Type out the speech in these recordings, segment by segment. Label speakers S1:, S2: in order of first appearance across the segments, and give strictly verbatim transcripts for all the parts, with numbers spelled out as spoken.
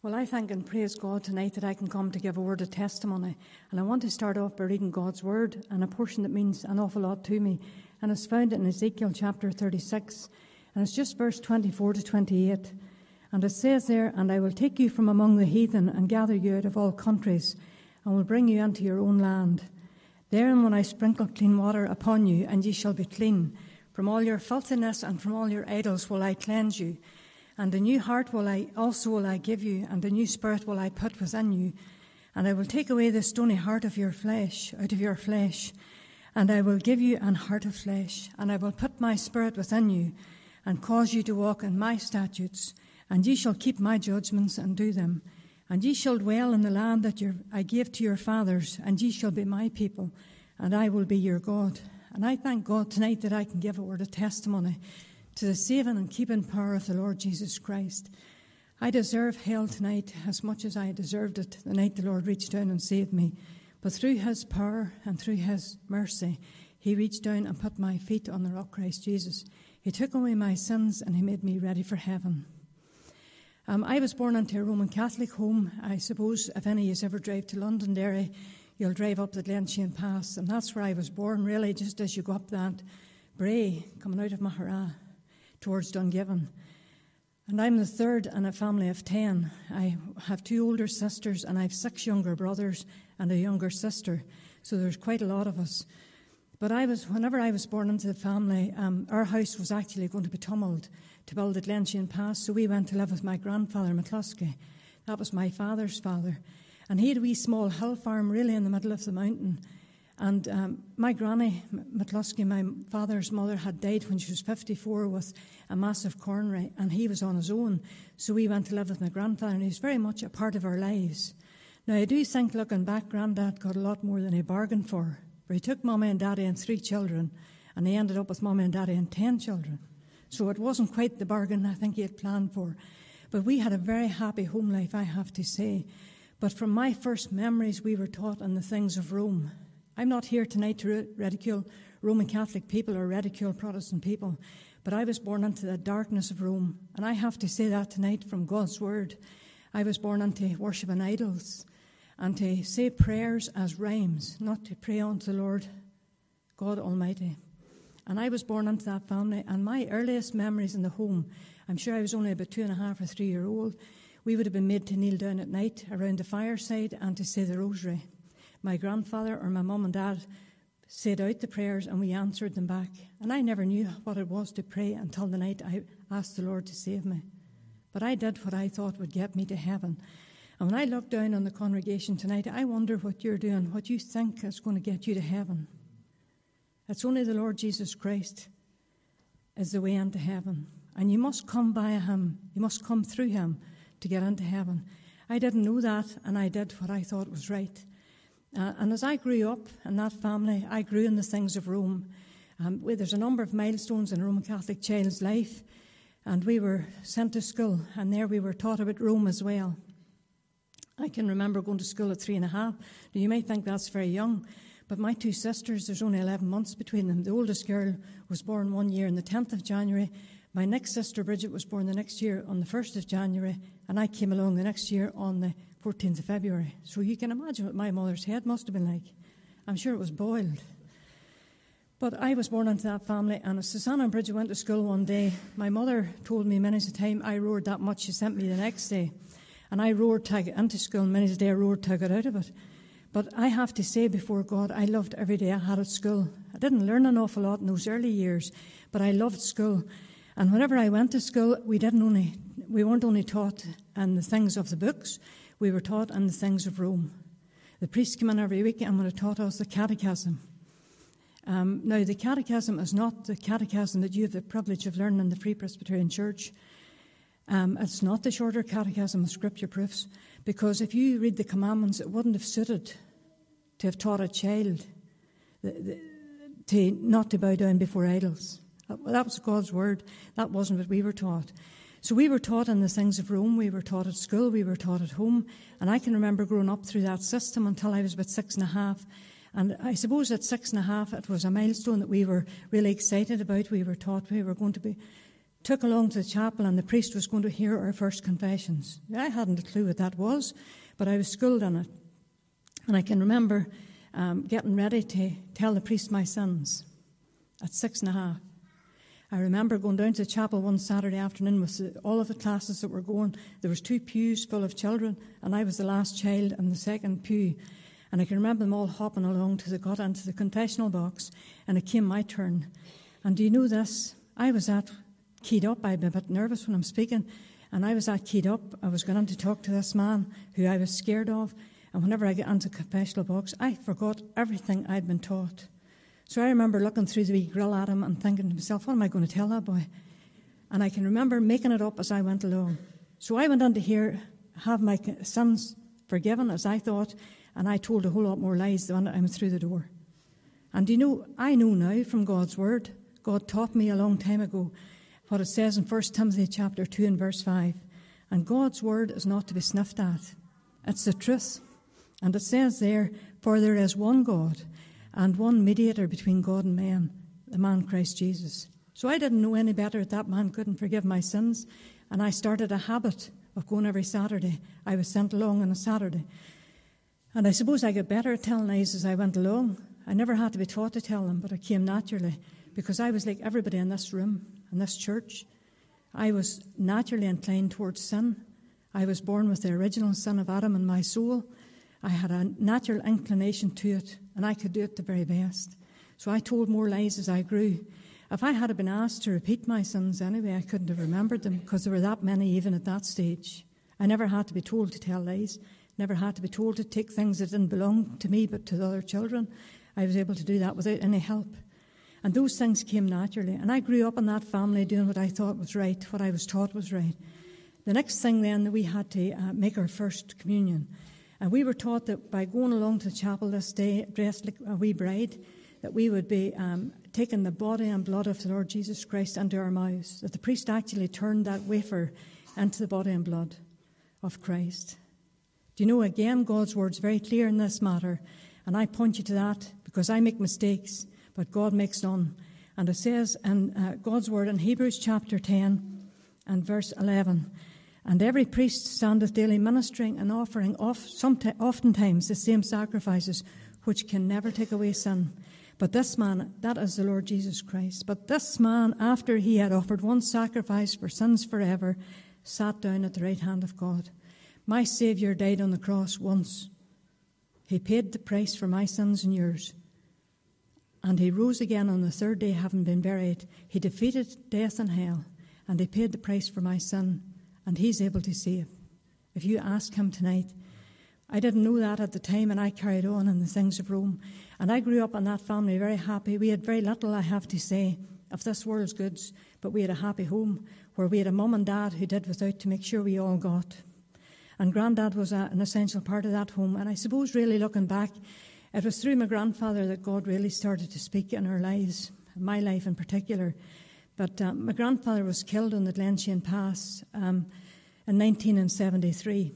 S1: Well, I thank and praise God tonight that I can come to give a word of testimony. And I want to start off by reading God's word and a portion that means an awful lot to me. And it's found in Ezekiel chapter thirty-six. And it's just verse twenty-four to twenty-eight. And it says there, "And I will take you from among the heathen and gather you out of all countries and will bring you into your own land. Therein will I sprinkle clean water upon you, and ye shall be clean. From all your filthiness and from all your idols will I cleanse you. And a new heart will I also will I give you, and a new spirit will I put within you. And I will take away the stony heart of your flesh, out of your flesh, and I will give you an heart of flesh. And I will put my spirit within you, and cause you to walk in my statutes, and ye shall keep my judgments and do them. And ye shall dwell in the land that your, I gave to your fathers, and ye shall be my people, and I will be your God." And I thank God tonight that I can give a word of testimony to the saving and keeping power of the Lord Jesus Christ. I deserve hell tonight as much as I deserved it the night the Lord reached down and saved me. But through his power and through his mercy, he reached down and put my feet on the rock Christ Jesus. He took away my sins and he made me ready for heaven. Um, I was born into a Roman Catholic home. I suppose if any of you ever drive to Londonderry, you'll drive up the Glenshane Pass. And that's where I was born, really, just as you go up that brae coming out of Mahara towards Dungiven. And I'm the third in a family of ten. I have two older sisters and I have six younger brothers and a younger sister. So there's quite a lot of us. But I was, whenever I was born into the family, um, our house was actually going to be tumbled to build the Glenshane Pass. So we went to live with my grandfather, McCluskey. That was my father's father. And he had a wee small hill farm really in the middle of the mountain. And um, my granny, McCluskey, my father's mother, had died when she was fifty-four with a massive coronary, and he was on his own. So we went to live with my grandfather, and he was very much a part of our lives. Now, I do think, looking back, Grandad got a lot more than he bargained for. But he took Mummy and Daddy and three children, and he ended up with Mummy and Daddy and ten children. So it wasn't quite the bargain I think he had planned for. But we had a very happy home life, I have to say. But from my first memories, we were taught in the things of Rome. I'm not here tonight to ridicule Roman Catholic people or ridicule Protestant people, but I was born into the darkness of Rome, and I have to say that tonight from God's word. I was born into worshipping idols and to say prayers as rhymes, not to pray unto the Lord God Almighty. And I was born into that family, and my earliest memories in the home, I'm sure I was only about two and a half or three year old, we would have been made to kneel down at night around the fireside and to say the rosary. My grandfather or my mum and dad said out the prayers and we answered them back. And I never knew what it was to pray until the night I asked the Lord to save me. But I did what I thought would get me to heaven. And when I look down on the congregation tonight, I wonder what you're doing, what you think is going to get you to heaven. It's only the Lord Jesus Christ is the way into heaven. And you must come by him, you must come through him to get into heaven. I didn't know that, and I did what I thought was right. Uh, and as I grew up in that family, I grew in the things of Rome. Um, where there's a number of milestones in a Roman Catholic child's life, and we were sent to school, and there we were taught about Rome as well. I can remember going to school at three and a half. Now, you might think that's very young, but my two sisters, there's only eleven months between them. The oldest girl was born one year on the tenth of January. My next sister, Bridget, was born the next year on the first of January, and I came along the next year on the fourteenth of February. So you can imagine what my mother's head must have been like. I'm sure it was boiled. But I was born into that family, and as Susanna and Bridget went to school one day, my mother told me many a time I roared that much, she sent me the next day. And I roared to get into school, and many a day I roared to get out of it. But I have to say before God, I loved every day I had at school. I didn't learn an awful lot in those early years, but I loved school. And whenever I went to school, we didn't only, we weren't only taught in the things of the books, we were taught in the things of Rome. The priest came in every week and would have taught us the catechism. Um, now, the catechism is not the catechism that you have the privilege of learning in the Free Presbyterian Church. Um, it's not the shorter catechism of scripture proofs, because if you read the commandments, it wouldn't have suited to have taught a child the, the, to not to bow down before idols. That was God's word. That wasn't what we were taught. So we were taught in the things of Rome, we were taught at school, we were taught at home, and I can remember growing up through that system until I was about six and a half. And I suppose at six and a half it was a milestone that we were really excited about. We were taught we were going to be took along to the chapel, and the priest was going to hear our first confessions. I hadn't a clue what that was, but I was schooled in it. And I can remember um, getting ready to tell the priest my sins at six and a half. I remember going down to the chapel one Saturday afternoon with the, all of the classes that were going. There was two pews full of children, and I was the last child in the second pew. And I can remember them all hopping along till they got into the confessional box, and it came my turn. And do you know this? I was that keyed up. I'm a bit nervous when I'm speaking, and I was that keyed up. I was going to talk to this man who I was scared of, and whenever I get into the confessional box, I forgot everything I'd been taught. So I remember looking through the wee grill at him and thinking to myself, what am I going to tell that boy? And I can remember making it up as I went along. So I went on to hear, have my sins forgiven, as I thought, and I told a whole lot more lies than I went through the door. And do you know, I know now from God's word, God taught me a long time ago what it says in First Timothy chapter two and verse five. And God's word is not to be sniffed at. It's the truth. And it says there, for there is one God, and one mediator between God and man, the man Christ Jesus. So I didn't know any better that that man couldn't forgive my sins, and I started a habit of going every Saturday. I was sent along on a Saturday. And I suppose I got better at telling lies as I went along. I never had to be taught to tell them, but it came naturally, because I was like everybody in this room, in this church. I was naturally inclined towards sin. I was born with the original sin of Adam in my soul. I had a natural inclination to it, and I could do it the very best. So I told more lies as I grew. If I had been asked to repeat my sins anyway, I couldn't have remembered them, because there were that many even at that stage. I never had to be told to tell lies, never had to be told to take things that didn't belong to me but to the other children. I was able to do that without any help. And those things came naturally. And I grew up in that family doing what I thought was right, what I was taught was right. The next thing then, we had to uh, make our first communion. And we were taught that by going along to the chapel this day, dressed like a wee bride, that we would be um, taking the body and blood of the Lord Jesus Christ into our mouths, that the priest actually turned that wafer into the body and blood of Christ. Do you know, again, God's word's very clear in this matter, and I point you to that because I make mistakes, but God makes none. And it says in uh, God's word in Hebrews chapter ten and verse eleven, and every priest standeth daily ministering and offering oft, oftentimes the same sacrifices, which can never take away sin. But this man, that is the Lord Jesus Christ, but this man, after he had offered one sacrifice for sins forever, sat down at the right hand of God. My Saviour died on the cross once. He paid the price for my sins and yours. And he rose again on the third day, having been buried. He defeated death and hell, and he paid the price for my sin. And he's able to save. If you ask him tonight, I didn't know that at the time, and I carried on in the things of Rome. And I grew up in that family very happy. We had very little, I have to say, of this world's goods, but we had a happy home where we had a mum and dad who did without to make sure we all got. And Grandad was a, an essential part of that home. And I suppose really looking back, it was through my grandfather that God really started to speak in our lives, my life in particular. But um, my grandfather was killed on the Glenshane Pass um, in nineteen seventy-three.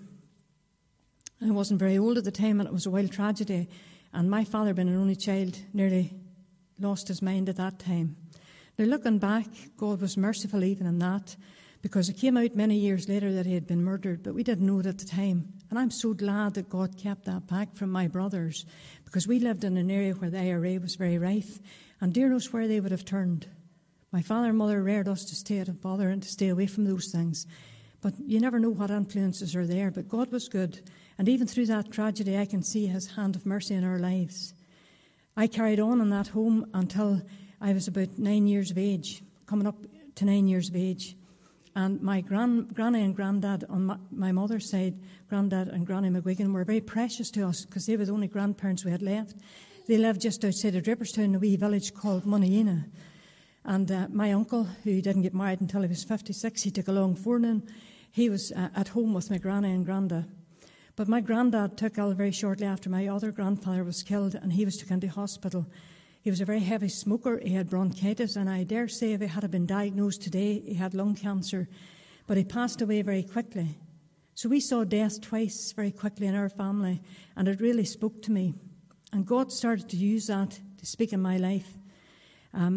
S1: I wasn't very old at the time, and it was a wild tragedy. And my father, being an only child, nearly lost his mind at that time. Now, looking back, God was merciful even in that, because it came out many years later that he had been murdered, but we didn't know it at the time. And I'm so glad that God kept that back from my brothers, because we lived in an area where the I R A was very rife, and dear knows where they would have turned. My father and mother reared us to stay out of bother and to stay away from those things. But you never know what influences are there. But God was good. And even through that tragedy, I can see his hand of mercy in our lives. I carried on in that home until I was about nine years of age, coming up to nine years of age. And my gran- granny and granddad on my, my mother's side, granddad and granny McGuigan, were very precious to us because they were the only grandparents we had left. They lived just outside of Dripperstown, a wee village called Moneyena. And uh, my uncle, who didn't get married until he was fifty-six, he took a long forenoon. He was uh, at home with my granny and granda. But my granddad took ill very shortly after my other grandfather was killed, and he was taken to hospital. He was a very heavy smoker. He had bronchitis, and I dare say if he had been diagnosed today, he had lung cancer. But he passed away very quickly. So we saw death twice very quickly in our family, and it really spoke to me. And God started to use that to speak in my life. Um,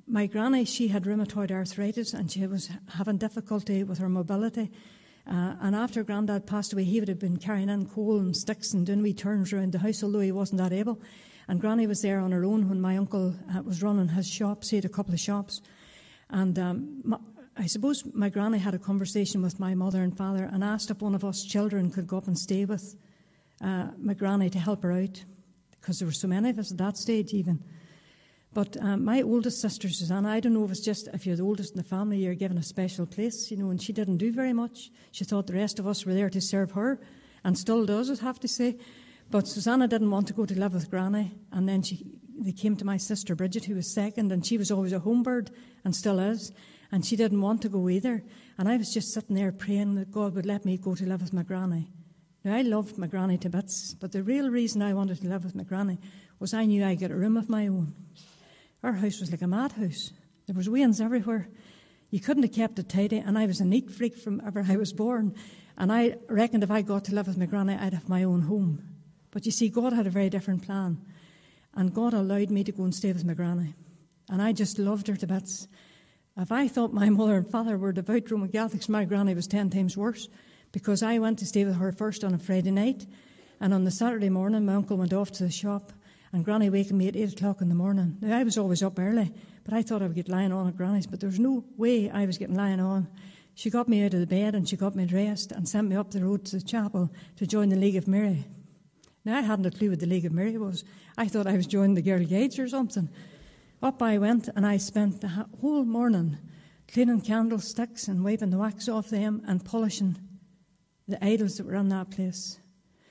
S1: my granny, she had rheumatoid arthritis and she was having difficulty with her mobility. Uh, and after Grandad passed away, he would have been carrying in coal and sticks and doing wee turns around the house, although he wasn't that able. And Granny was there on her own when my uncle uh, was running his shops. He had a couple of shops. And um, my, I suppose my granny had a conversation with my mother and father and asked if one of us children could go up and stay with uh, my granny to help her out, because there were so many of us at that stage even. But um, my oldest sister, Susanna, I don't know if it's just if you're the oldest in the family, you're given a special place, you know, and she didn't do very much. She thought the rest of us were there to serve her, and still does, I'd have to say. But Susanna didn't want to go to live with Granny, and then she, they came to my sister Bridget, who was second, and she was always a home bird, and still is, and she didn't want to go either. And I was just sitting there praying that God would let me go to live with my Granny. Now, I loved my Granny to bits, but the real reason I wanted to live with my Granny was I knew I'd get a room of my own. Our house was like a madhouse. There was wains everywhere. You couldn't have kept it tidy, and I was a neat freak from ever I was born. And I reckoned if I got to live with my Granny, I'd have my own home. But you see, God had a very different plan. And God allowed me to go and stay with my Granny. And I just loved her to bits. If I thought my mother and father were devout Roman Catholics, my Granny was ten times worse, because I went to stay with her first on a Friday night. And on the Saturday morning, my uncle went off to the shop, and Granny wakened me at eight o'clock in the morning. Now, I was always up early, but I thought I would get lying on at Granny's, but there was no way I was getting lying on. She got me out of the bed and she got me dressed and sent me up the road to the chapel to join the League of Mary. Now, I hadn't a clue what the League of Mary was. I thought I was joining the Girl Guides or something. Up I went, and I spent the whole morning cleaning candlesticks and wiping the wax off them and polishing the idols that were in that place.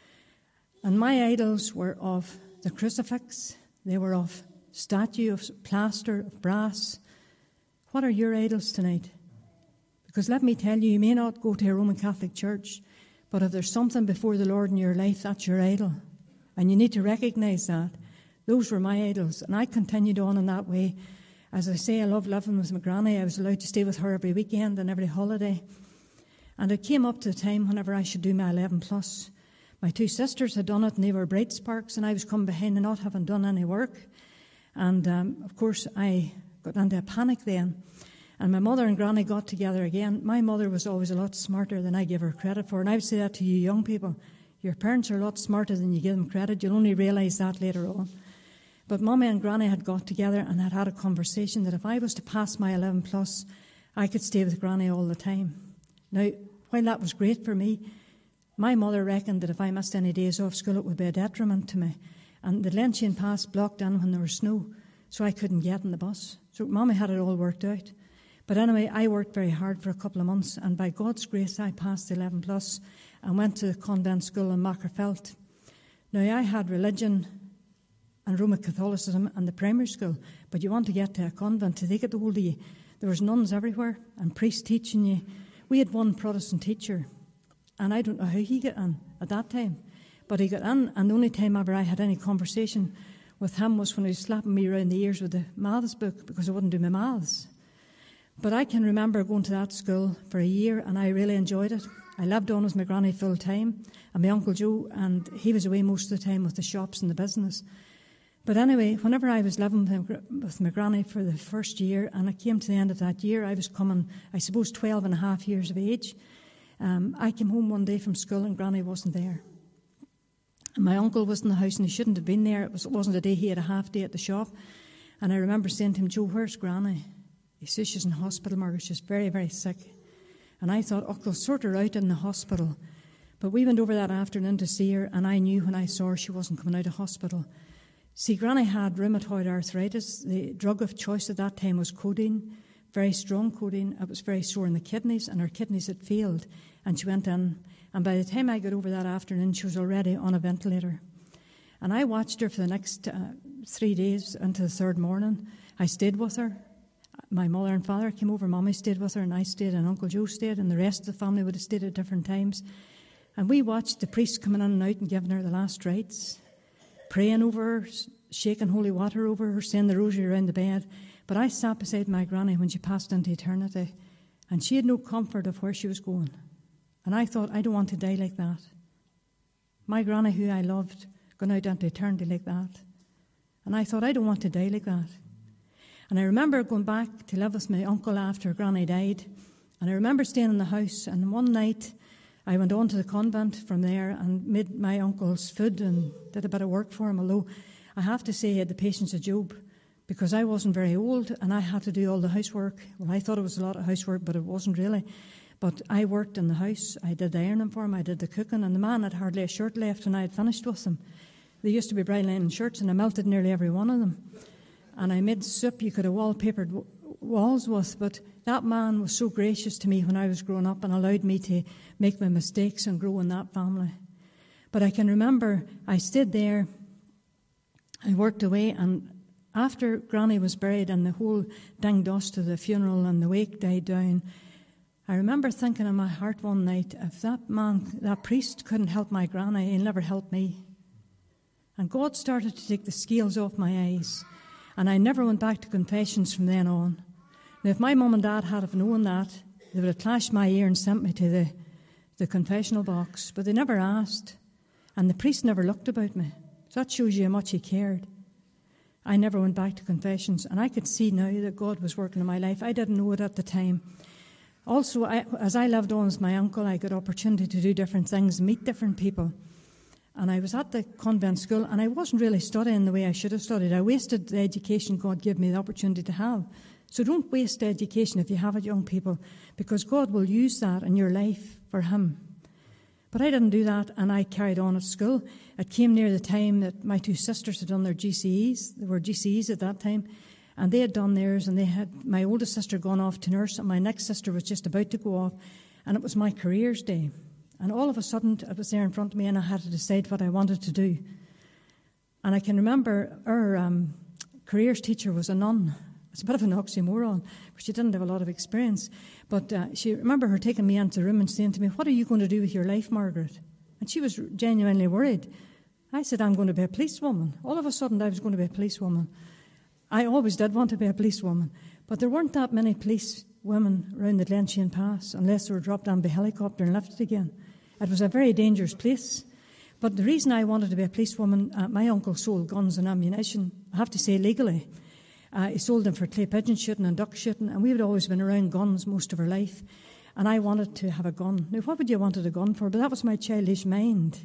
S1: And my idols were of the crucifix, they were of statue, of plaster, of brass. What are your idols tonight? Because let me tell you, you may not go to a Roman Catholic church, but if there's something before the Lord in your life, that's your idol. And you need to recognise that. Those were my idols, and I continued on in that way. As I say, I love living with my Granny. I was allowed to stay with her every weekend and every holiday. And it came up to the time whenever I should do my eleven plus. My two sisters had done it, and they were bright sparks, and I was coming behind and not having done any work. And, um, of course, I got into a panic then. And my mother and Granny got together again. My mother was always a lot smarter than I give her credit for. And I would say that to you young people. Your parents are a lot smarter than you give them credit. You'll only realise that later on. But Mummy and Granny had got together and had had a conversation that if I was to pass my eleven plus, I could stay with Granny all the time. Now, while that was great for me, my mother reckoned that if I missed any days off school, it would be a detriment to me. And the Lenshin Pass blocked in when there was snow, so I couldn't get in the bus. So Mummy had it all worked out. But anyway, I worked very hard for a couple of months, and by God's grace, I passed the eleven plus and went to the convent school in Magherafelt. Now, I had religion and Roman Catholicism and the primary school, but you want to get to a convent to take it the whole day. There was nuns everywhere and priests teaching you. We had one Protestant teacher, and I don't know how he got in at that time, but he got in, and the only time ever I had any conversation with him was when he was slapping me around the ears with the maths book because I wouldn't do my maths. But I can remember going to that school for a year, and I really enjoyed it. I lived on with my Granny full time, and my Uncle Joe, and he was away most of the time with the shops and the business. But anyway, whenever I was living with my Granny for the first year, and it came to the end of that year, I was coming, I suppose, twelve and a half years of age. Um, I came home one day from school, and Granny wasn't there. And my uncle was in the house, and he shouldn't have been there. It, was, it wasn't a day, he had a half day at the shop. And I remember saying to him, Joe, where's Granny? He says she's in hospital, Margaret. She's very, very sick. And I thought, oh, they'll sort her out in the hospital. But we went over that afternoon to see her, and I knew when I saw her she wasn't coming out of hospital. See, Granny had rheumatoid arthritis. The drug of choice at that time was codeine, very strong codeine. It was very sore in the kidneys, and her kidneys had failed. And she went in. And by the time I got over that afternoon, she was already on a ventilator. And I watched her for the next uh, three days into the third morning. I stayed with her. My mother and father came over, Mummy stayed with her, and I stayed, and Uncle Joe stayed, and the rest of the family would have stayed at different times. And we watched the priest coming in and out and giving her the last rites, praying over her, shaking holy water over her, saying the rosary around the bed. But I sat beside my Granny when she passed into eternity, and she had no comfort of where she was going. And I thought, I don't want to die like that. My Granny, who I loved, going out into eternity like that. And I thought, I don't want to die like that. And I remember going back to live with my uncle after Granny died. And I remember staying in the house. And one night, I went on to the convent from there and made my uncle's food and did a bit of work for him. Although I have to say he had the patience of Job, because I wasn't very old and I had to do all the housework. Well, I thought it was a lot of housework, but it wasn't really. But I worked in the house. I did the ironing for him. I did the cooking. And the man had hardly a shirt left when I had finished with him. There used to be bright linen shirts, and I melted nearly every one of them. And I made soup you could have wallpapered w- walls with. But that man was so gracious to me when I was growing up and allowed me to make my mistakes and grow in that family. But I can remember I stayed there. I worked away, and after Granny was buried and the whole ding dust of the funeral and the wake died down, I remember thinking in my heart one night, if that man, that priest couldn't help my Granny, he'll never help me. And God started to take the scales off my eyes, and I never went back to confessions from then on. Now, if my mum and dad had have known that, they would have clashed my ear and sent me to the, the confessional box, but they never asked, and the priest never looked about me. So that shows you how much he cared. I never went back to confessions, and I could see now that God was working in my life. I didn't know it at the time. Also, I, as I lived on with my uncle, I got opportunity to do different things, meet different people. And I was at the convent school, and I wasn't really studying the way I should have studied. I wasted the education God gave me the opportunity to have. So don't waste education if you have it, young people, because God will use that in your life for Him. But I didn't do that, and I carried on at school. It came near the time that my two sisters had done their G C Es. They were G C Es at that time. And they had done theirs, and they had my oldest sister gone off to nurse, and my next sister was just about to go off, and it was my careers day. And all of a sudden, it was there in front of me, and I had to decide what I wanted to do. And I can remember our um, careers teacher was a nun. It's a bit of an oxymoron, but she didn't have a lot of experience. But uh, she remember her taking me into the room and saying to me, "What are you going to do with your life, Margaret?" And she was genuinely worried. I said, "I'm going to be a policewoman." All of a sudden, I was going to be a policewoman. I always did want to be a policewoman, but there weren't that many police women around the Glenshane Pass unless they were dropped down by helicopter and lifted again. It was a very dangerous place. But the reason I wanted to be a policewoman, uh, my uncle sold guns and ammunition, I have to say legally. Uh, he sold them for clay pigeon shooting and duck shooting, and we had always been around guns most of our life. And I wanted to have a gun. Now, what would you want a gun for? But that was my childish mind.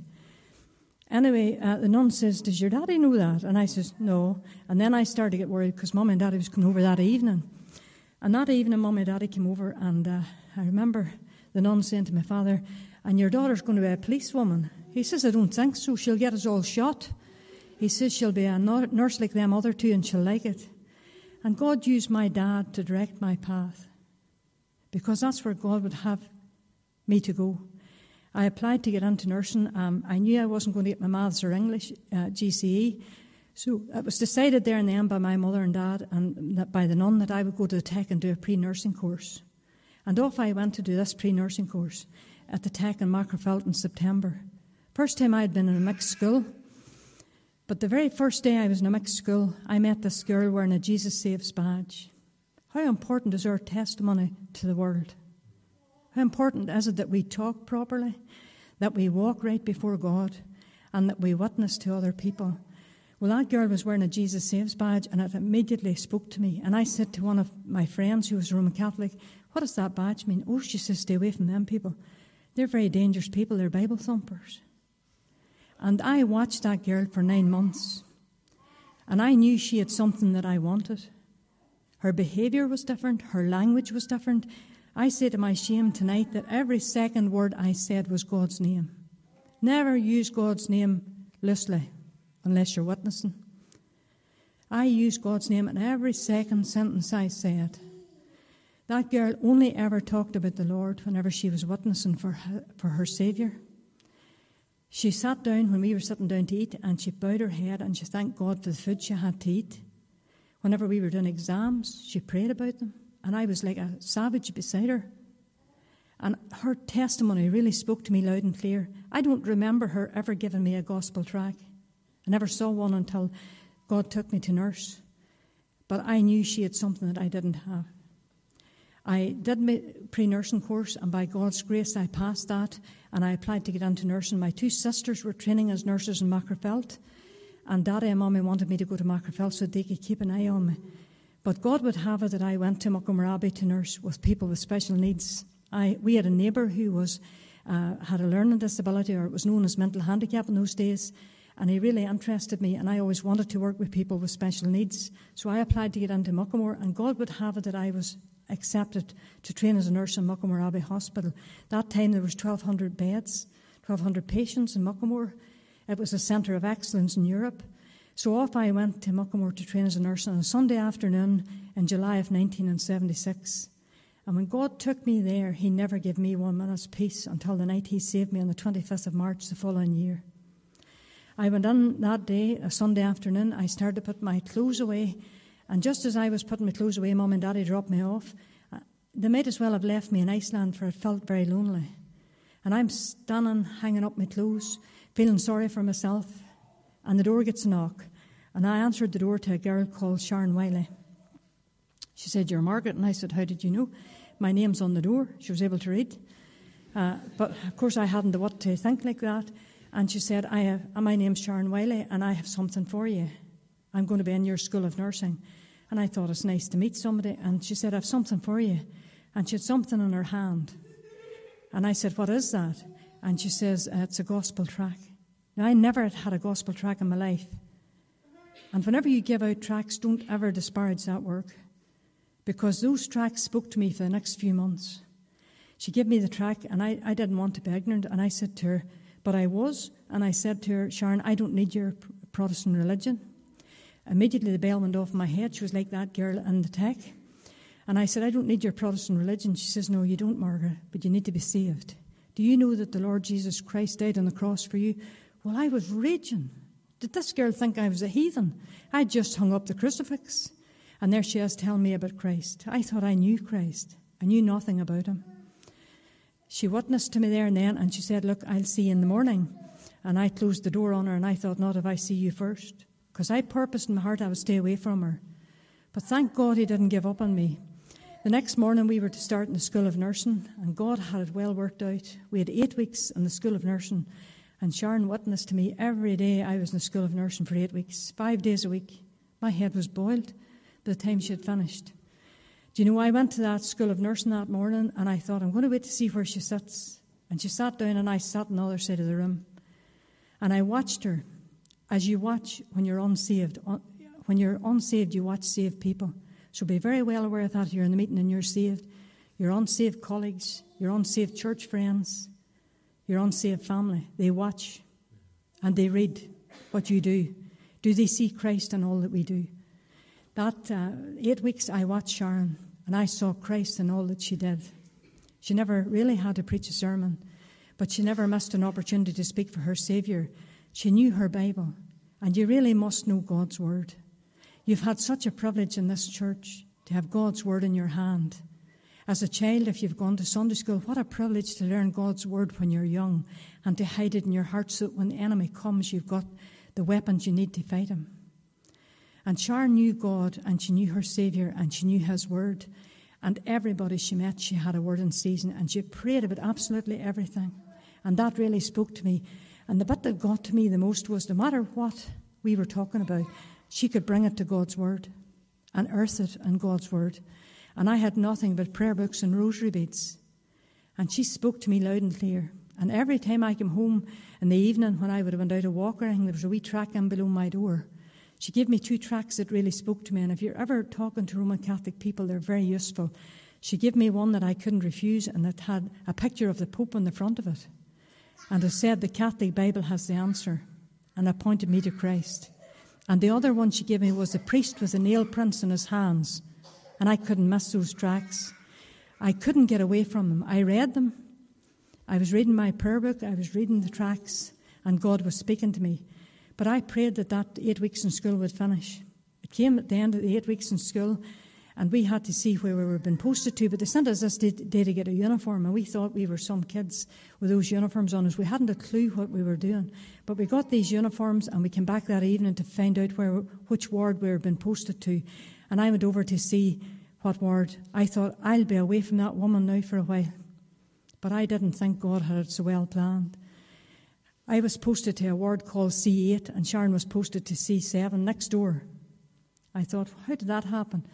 S1: Anyway, uh, the nun says, "Does your daddy know that?" And I says, "No." And then I started to get worried because Mum and Daddy was coming over that evening. And that evening, Mum and Daddy came over, and uh, I remember the nun saying to my father, "And your daughter's going to be a policewoman?" He says, "I don't think so. She'll get us all shot." He says, "She'll be a nurse like them other two, and she'll like it." And God used my dad to direct my path, because that's where God would have me to go. I applied to get into nursing. Um, I knew I wasn't going to get my maths or English uh, G C E. So it was decided there in the end by my mother and dad and that by the nun that I would go to the Tech and do a pre-nursing course. And off I went to do this pre-nursing course at the Tech in Macrofelt in September. First time I had been in a mixed school. But the very first day I was in a mixed school, I met this girl wearing a Jesus Saves badge. How important is our testimony to the world? How important is it that we talk properly, that we walk right before God, and that we witness to other people? Well, that girl was wearing a Jesus Saves badge, and it immediately spoke to me. And I said to one of my friends who was a Roman Catholic, "What does that badge mean?" "Oh," she says, "stay away from them people. They're very dangerous people. They're Bible thumpers." And I watched that girl for nine months, and I knew she had something that I wanted. Her behaviour was different. Her language was different. I say to my shame tonight that every second word I said was God's name. Never use God's name loosely unless you're witnessing. I use God's name in every second sentence I said. That girl only ever talked about the Lord whenever she was witnessing for her, for her Saviour. She sat down when we were sitting down to eat, and she bowed her head and she thanked God for the food she had to eat. Whenever we were doing exams, she prayed about them. And I was like a savage beside her. And her testimony really spoke to me loud and clear. I don't remember her ever giving me a gospel track. I never saw one until God took me to nurse. But I knew she had something that I didn't have. I did my pre-nursing course, and by God's grace I passed that, and I applied to get into nursing. My two sisters were training as nurses in Macrofelt, and Daddy and Mummy wanted me to go to Macrofelt so they could keep an eye on me. But God would have it that I went to Muckamore Abbey to nurse with people with special needs. I, we had a neighbour who was uh, had a learning disability, or it was known as mental handicap in those days, and he really interested me, and I always wanted to work with people with special needs. So I applied to get into Muckamore, and God would have it that I was accepted to train as a nurse in Muckamore Abbey Hospital. That time there was twelve hundred beds, twelve hundred patients in Muckamore. It was a centre of excellence in Europe. So off I went to Muckamore to train as a nurse on a Sunday afternoon in July of nineteen seventy-six. And when God took me there, he never gave me one minute's peace until the night he saved me on the twenty-fifth of March the following year. I went in that day, a Sunday afternoon. I started to put my clothes away. And just as I was putting my clothes away, Mum and Daddy dropped me off. They might as well have left me in Iceland, for it felt very lonely. And I'm standing, hanging up my clothes, feeling sorry for myself. And the door gets a knock. And I answered the door to a girl called Sharon Wiley. She said, "You're Margaret." And I said, "How did you know?" "My name's on the door." She was able to read. Uh, but, of course, I hadn't the what to think like that. And she said, I have, "My name's Sharon Wiley, and I have something for you. I'm going to be in your school of nursing." And I thought it's nice to meet somebody. And she said, "I have something for you." And she had something in her hand. And I said, "What is that?" And she says, "It's a gospel track." Now, I never had had a gospel track in my life. And whenever you give out tracts, don't ever disparage that work, because those tracts spoke to me for the next few months. She gave me the track, and I, I didn't want to be ignorant. And I said to her, but I was, and I said to her, "Sharon, I don't need your Protestant religion." Immediately the bell went off in my head. She was like that girl in the tech. And I said, "I don't need your Protestant religion." She says, "No, you don't, Margaret, but you need to be saved. Do you know that the Lord Jesus Christ died on the cross for you?" Well, I was raging. Did this girl think I was a heathen? I just hung up the crucifix. And there she is telling me about Christ. I thought I knew Christ. I knew nothing about him. She witnessed to me there and then, and she said, "Look, I'll see you in the morning." And I closed the door on her, and I thought, not if I see you first, because I purposed in my heart I would stay away from her. But thank God he didn't give up on me. The next morning we were to start in the School of Nursing, and God had it well worked out. We had eight weeks in the School of Nursing, and Sharon witnessed to me every day I was in the School of Nursing for eight weeks, five days a week. My head was boiled by the time she had finished. Do you know, I went to that School of Nursing that morning, and I thought, I'm going to wait to see where she sits. And she sat down, and I sat on the other side of the room. And I watched her, as you watch when you're unsaved. When you're unsaved, you watch saved people. So be very well aware of that. You're in the meeting and you're saved. Your unsaved colleagues, your unsaved church friends, your unsaved family, they watch and they read what you do. Do they see Christ in all that we do? That uh, eight weeks I watched Sharon, and I saw Christ in all that she did. She never really had to preach a sermon, but she never missed an opportunity to speak for her Saviour. She knew her Bible, and you really must know God's Word. You've had such a privilege in this church to have God's Word in your hand. As a child, if you've gone to Sunday school, what a privilege to learn God's Word when you're young and to hide it in your heart so that when the enemy comes, you've got the weapons you need to fight him. And Sharon knew God, and she knew her Saviour, and she knew His Word. And everybody she met, she had a word in season, and she prayed about absolutely everything. And that really spoke to me. And the bit that got to me the most was no matter what we were talking about, she could bring it to God's Word and earth it in God's Word. And I had nothing but prayer books and rosary beads. And she spoke to me loud and clear. And every time I came home in the evening when I would have went out a walk or anything, there was a wee track in below my door. She gave me two tracts that really spoke to me. And if you're ever talking to Roman Catholic people, they're very useful. She gave me one that I couldn't refuse, and it had a picture of the Pope on the front of it. And it said, "The Catholic Bible has the answer," and it pointed me to Christ. And the other one she gave me was a priest with the nail prints in his hands. And I couldn't miss those tracts. I couldn't get away from them. I read them. I was reading my prayer book. I was reading the tracts. And God was speaking to me. But I prayed that that eight weeks in school would finish. It came at the end of the eight weeks in school. And we had to see where we were being posted to. But they sent us this day, day to get a uniform. And we thought we were some kids with those uniforms on us. We hadn't a clue what we were doing. But we got these uniforms, and we came back that evening to find out where which ward we were being posted to. And I went over to see what ward. I thought, I'll be away from that woman now for a while. But I didn't think God had it so well planned. I was posted to a ward called C eight, and Sharon was posted to C seven next door. I thought, how did that happen?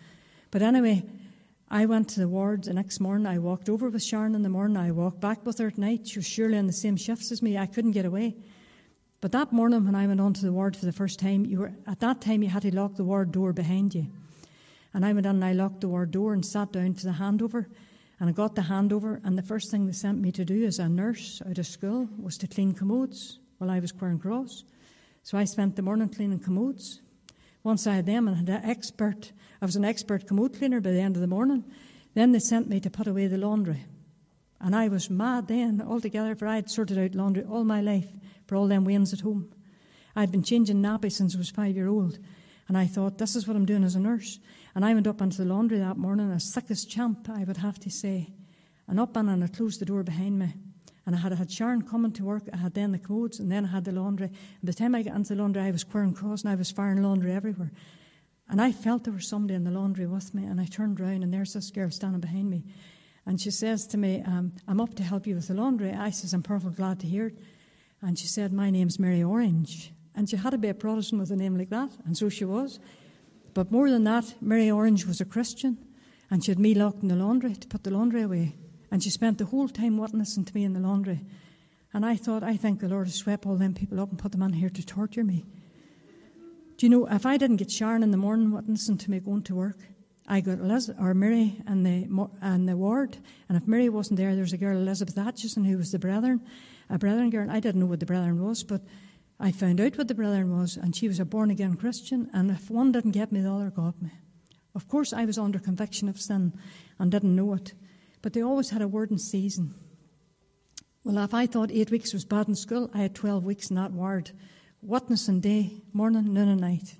S1: But anyway, I went to the ward the next morning. I walked over with Sharon in the morning. I walked back with her at night. She was surely on the same shifts as me. I couldn't get away. But that morning when I went onto the ward for the first time, you were at that time you had to lock the ward door behind you. And I went in and I locked the ward door and sat down for the handover. And I got the handover, and the first thing they sent me to do as a nurse out of school was to clean commodes while I was Quern Cross. So I spent the morning cleaning commodes. Once I had them and had an expert, I was an expert commode cleaner by the end of the morning. Then they sent me to put away the laundry. And I was mad then altogether, for I had sorted out laundry all my life for all them wains at home. I'd been changing nappies since I was five year old. And I thought, this is what I'm doing as a nurse. And I went up into the laundry that morning, as sick as champ, I would have to say. And up and, and I closed the door behind me. And I had, I had Sharon coming to work. I had then the commodes, and then I had the laundry. And by the time I got into the laundry, I was Quern Cross, and I was firing laundry everywhere. And I felt there was somebody in the laundry with me. And I turned round, and there's this girl standing behind me. And she says to me, um, I'm up to help you with the laundry. I says, I'm perfectly glad to hear it. And she said, my name's Mary Orange. And she had to be a Protestant with a name like that, and so she was. But more than that, Mary Orange was a Christian, and she had me locked in the laundry to put the laundry away. And she spent the whole time witnessing to me in the laundry. And I thought, I think the Lord has swept all them people up and put them in here to torture me. Do you know, if I didn't get Sharon in the morning witnessing to me going to work, I got Liz, or Mary in the, in the ward. And if Mary wasn't there, there was a girl, Elizabeth Atchison, who was the brethren, a brethren girl. I didn't know what the brethren was, but I found out what the brethren was, and she was a born-again Christian, and if one didn't get me, the other got me. Of course, I was under conviction of sin and didn't know it, but they always had a word in season. Well, if I thought eight weeks was bad in school, I had twelve weeks in that ward, witnessing day, morning, noon and night.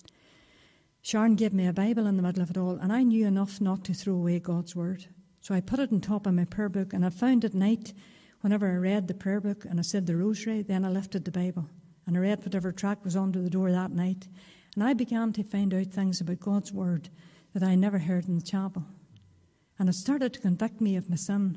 S1: Sharon gave me a Bible in the middle of it all, and I knew enough not to throw away God's word. So I put it on top of my prayer book, and I found at night, whenever I read the prayer book and I said the rosary, then I lifted the Bible. And I read whatever track was under the door that night. And I began to find out things about God's word that I never heard in the chapel. And it started to convict me of my sin.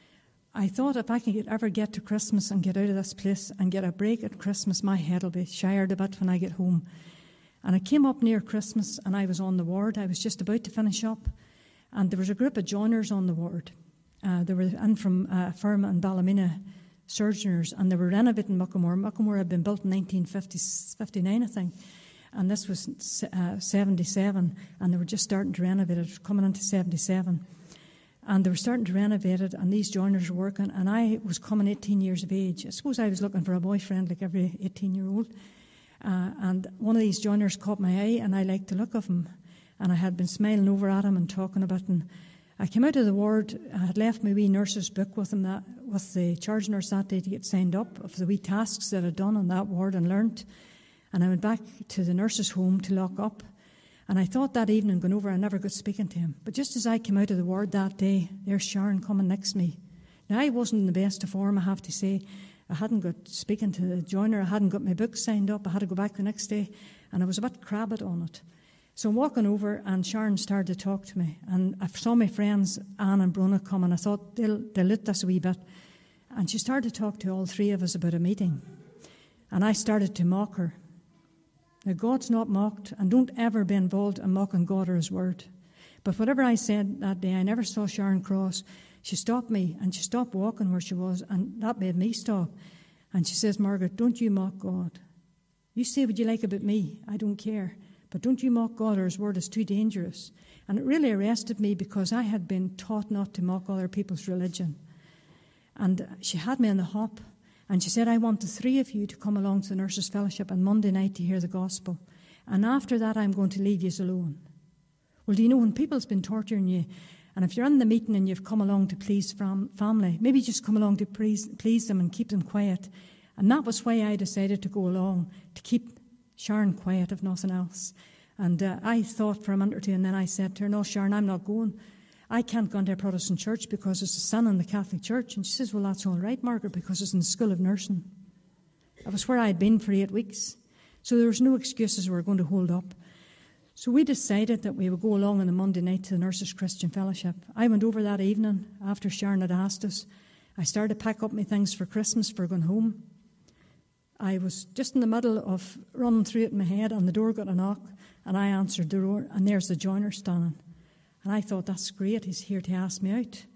S1: I thought if I could ever get to Christmas and get out of this place and get a break at Christmas, my head will be shired a bit when I get home. And I came up near Christmas and I was on the ward. I was just about to finish up. And there was a group of joiners on the ward. Uh, they were in from a firm in Ballymena, surgeoners, and they were renovating Muckamore. Muckamore had been built in nineteen fifty-nine, I think, and this was uh, seventy-seven, and they were just starting to renovate it, coming into seventy-seven. And they were starting to renovate it, and these joiners were working, and I was coming eighteen years of age. I suppose I was looking for a boyfriend like every eighteen-year-old. Uh, and one of these joiners caught my eye, and I liked the look of him. And I had been smiling over at him and talking about him. I came out of the ward. I had left my wee nurse's book with him, that, with the charge nurse that day to get signed up of the wee tasks that I'd done on that ward and learnt. And I went back to the nurse's home to lock up. And I thought that evening, going over, I never got speaking to him. But just as I came out of the ward that day, there's Sharon coming next to me. Now, I wasn't in the best of form, I have to say. I hadn't got speaking to the joiner. I hadn't got my book signed up. I had to go back the next day. And I was a bit crabbed on it. So I'm walking over, and Sharon started to talk to me. And I saw my friends, Anne and Brona, come, and I thought, they'll, they'll lit this a wee bit. And she started to talk to all three of us about a meeting. And I started to mock her. Now, God's not mocked, and don't ever be involved in mocking God or His word. But whatever I said that day, I never saw Sharon cross. She stopped me, and she stopped walking where she was, and that made me stop. And she says, Margaret, don't you mock God. You say what you like about me. I don't care. But don't you mock God, or His word is too dangerous. And it really arrested me because I had been taught not to mock other people's religion. And she had me in the hop. And she said, I want the three of you to come along to the Nurses' Fellowship on Monday night to hear the gospel. And after that, I'm going to leave you alone. Well, do you know, when people's been torturing you, and if you're in the meeting and you've come along to please fam- family, maybe just come along to please, please them and keep them quiet. And that was why I decided to go along, to keep Sharon quiet, if nothing else. And uh, I thought for a minute or two, and then I said to her, no, Sharon, I'm not going. I can't go into a Protestant church because it's a sin in the Catholic Church. And she says, well, that's all right, Margaret, because it's in the School of Nursing. That was where I had been for eight weeks. So there was no excuses we were going to hold up. So we decided that we would go along on the Monday night to the Nurses' Christian Fellowship. I went over that evening after Sharon had asked us. I started to pack up my things for Christmas for going home. I was just in the middle of running through it in my head, and the door got a knock, and I answered the door, and there's the joiner standing. And I thought, that's great, he's here to ask me out.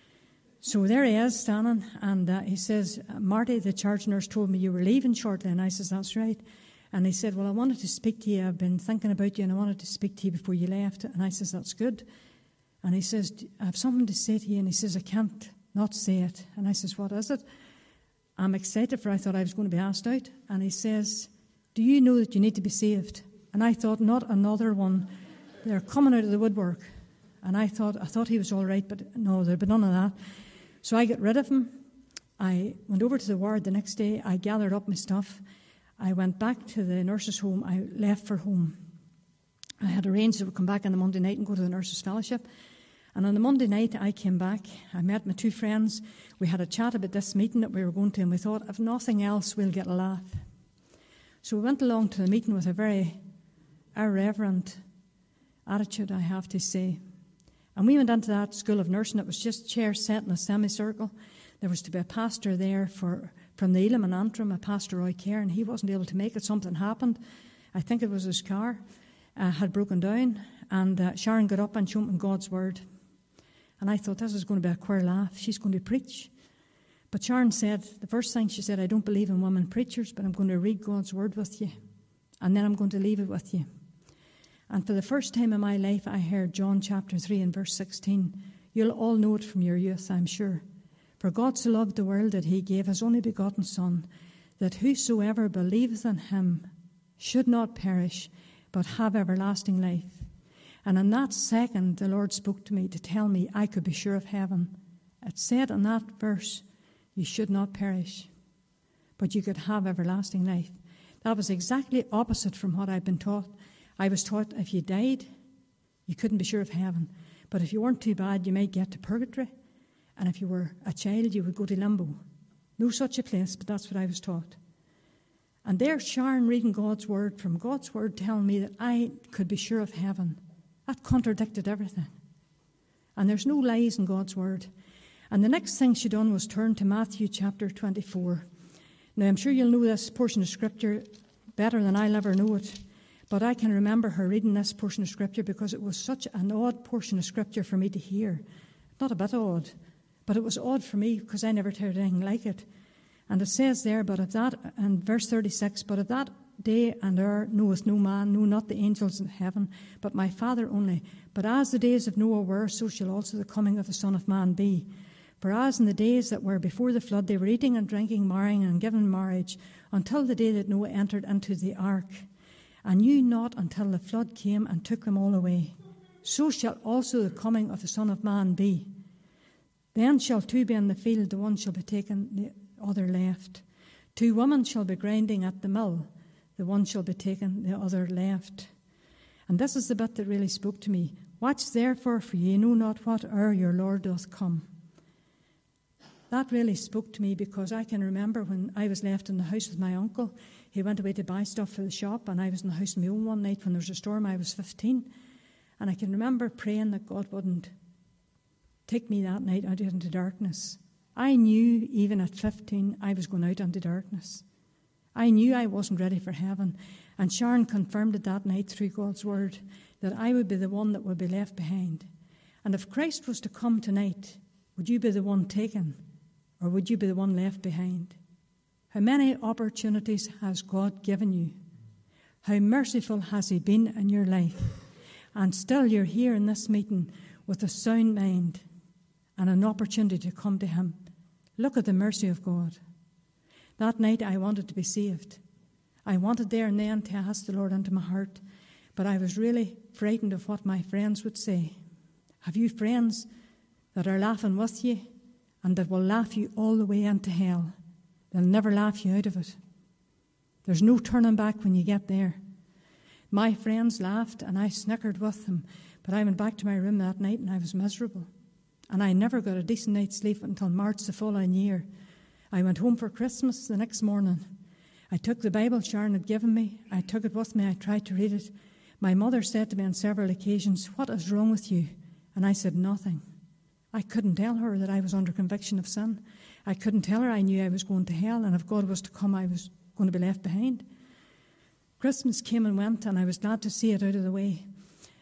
S1: So there he is, standing, and uh, he says, Marty, the charge nurse told me you were leaving shortly. And I says, that's right. And he said, well, I wanted to speak to you. I've been thinking about you, and I wanted to speak to you before you left. And I says, that's good. And he says, I have something to say to you. And he says, I can't not say it. And I says, what is it? I'm excited, for I thought I was going to be asked out. And he says, do you know that you need to be saved? And I thought, not another one. They're coming out of the woodwork. And I thought I thought he was all right, but no, there'd be none of that. So I got rid of him. I went over to the ward the next day. I gathered up my stuff. I went back to the nurses' home. I left for home. I had arranged to come back on the Monday night and go to the nurses' fellowship. And on the Monday night, I came back. I met my two friends. We had a chat about this meeting that we were going to, and we thought, if nothing else, we'll get a laugh. So we went along to the meeting with a very irreverent attitude, I have to say. And we went into that school of nursing. It was just chairs set in a semicircle. There was to be a pastor there for from the Elam and Antrim, a pastor Roy Kerr, and he wasn't able to make it. Something happened. I think it was his car uh, had broken down, and uh, Sharon got up and showed him God's word. And I thought, this is going to be a queer laugh. She's going to preach. But Sharon said, the first thing she said, I don't believe in women preachers, but I'm going to read God's word with you, and then I'm going to leave it with you. And for the first time in my life, I heard John chapter three and verse sixteen. You'll all know it from your youth, I'm sure. For God so loved the world that he gave his only begotten Son, that whosoever believeth in him should not perish, but have everlasting life. And in that second, the Lord spoke to me to tell me I could be sure of heaven. It said in that verse, you should not perish, but you could have everlasting life. That was exactly opposite from what I'd been taught. I was taught if you died, you couldn't be sure of heaven. But if you weren't too bad, you might get to purgatory. And if you were a child, you would go to limbo. No such a place, but that's what I was taught. And there's Sharon reading God's word, from God's word telling me that I could be sure of heaven. That contradicted everything. And there's no lies in God's word. And the next thing she done was turn to Matthew chapter twenty-four. Now, I'm sure you'll know this portion of Scripture better than I'll ever know it. But I can remember her reading this portion of Scripture because it was such an odd portion of Scripture for me to hear. Not a bit odd, but it was odd for me because I never heard anything like it. And it says there, but of that, and verse thirty-six, but of that day and hour knoweth no man, no, not the angels in heaven, but my Father only. But as the days of Noah were, so shall also the coming of the Son of Man be. For as in the days that were before the flood, they were eating and drinking, marrying and giving marriage, until the day that Noah entered into the ark, and knew not until the flood came and took them all away. So shall also the coming of the Son of Man be. Then shall two be in the field, the one shall be taken, the other left. Two women shall be grinding at the mill, the one shall be taken, the other left. And this is the bit that really spoke to me. Watch therefore, for ye know not what hour your Lord doth come. That really spoke to me because I can remember when I was left in the house with my uncle. He went away to buy stuff for the shop, and I was in the house on my own one night when there was a storm. I was fifteen. And I can remember praying that God wouldn't take me that night out into darkness. I knew even at fifteen I was going out into darkness. I knew I wasn't ready for heaven. And Sharon confirmed it that night through God's word, that I would be the one that would be left behind. And if Christ was to come tonight, would you be the one taken, or would you be the one left behind? How many opportunities has God given you? How merciful has he been in your life? And still you're here in this meeting with a sound mind and an opportunity to come to him. Look at the mercy of God. That night I wanted to be saved. I wanted there and then to ask the Lord into my heart, but I was really frightened of what my friends would say. Have you friends that are laughing with you and that will laugh you all the way into hell? They'll never laugh you out of it. There's no turning back when you get there. My friends laughed and I snickered with them, but I went back to my room that night and I was miserable. And I never got a decent night's sleep until March the following year. I went home for Christmas the next morning. I took the Bible Sharon had given me. I took it with me. I tried to read it. My mother said to me on several occasions, "What is wrong with you?" And I said, "Nothing." I couldn't tell her that I was under conviction of sin. I couldn't tell her I knew I was going to hell, and if God was to come, I was going to be left behind. Christmas came and went, and I was glad to see it out of the way.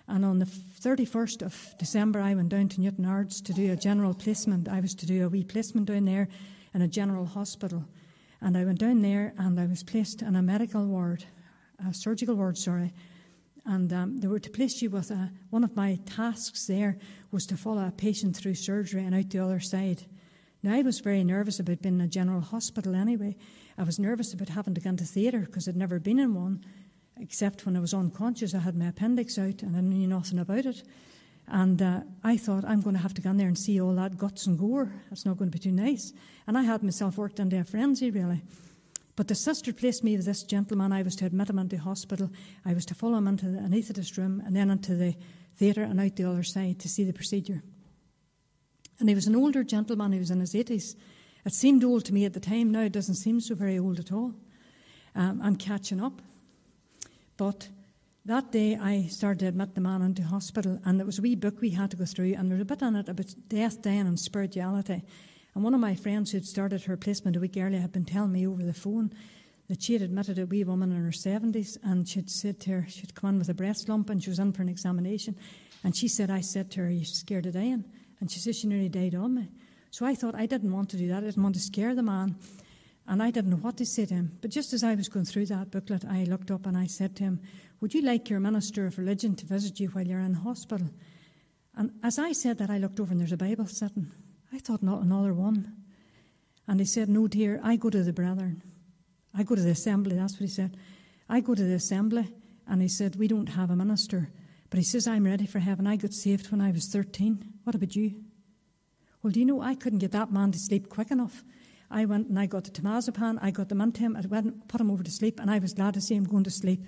S1: And on the thirty-first of December, I went down to Newtownards to do a general placement. I was to do a wee placement down there in a general hospital. And I went down there and I was placed in a medical ward, a surgical ward, sorry. And um, they were to place you with a, one of my tasks there was to follow a patient through surgery and out the other side. Now, I was very nervous about being in a general hospital anyway. I was nervous about having to go into theatre because I'd never been in one, except when I was unconscious. I had my appendix out and I knew nothing about it. And uh, I thought, I'm going to have to go in there and see all that guts and gore. That's not going to be too nice. And I had myself worked into a frenzy, really. But the sister placed me with this gentleman. I was to admit him into hospital. I was to follow him into the anaesthetist room and then into the theatre and out the other side to see the procedure. And he was an older gentleman. He was in his eighties. It seemed old to me at the time. Now it doesn't seem so very old at all. Um, I'm catching up. But that day I started to admit the man into hospital, and there was a wee book we had to go through, and there was a bit in it about death, dying and spirituality. And one of my friends who'd started her placement a week earlier had been telling me over the phone that she had admitted a wee woman in her seventies, and she'd said to her, she'd come in with a breast lump and she was in for an examination. And she said, I said to her, are you scared of dying? And she said she nearly died on me. So I thought I didn't want to do that. I didn't want to scare the man. And I didn't know what to say to him. But just as I was going through that booklet, I looked up and I said to him, would you like your minister of religion to visit you while you're in hospital? And as I said that, I looked over and there's a Bible sitting. I thought, not another one. And he said, no, dear, I go to the brethren. I go to the assembly, that's what he said. I go to the assembly. And he said, we don't have a minister. But he says, I'm ready for heaven. I got saved when I was thirteen. What about you? Well, do you know, I couldn't get that man to sleep quick enough. I went and I got the temazepam, I got them into him, I went and put him over to sleep, and I was glad to see him going to sleep.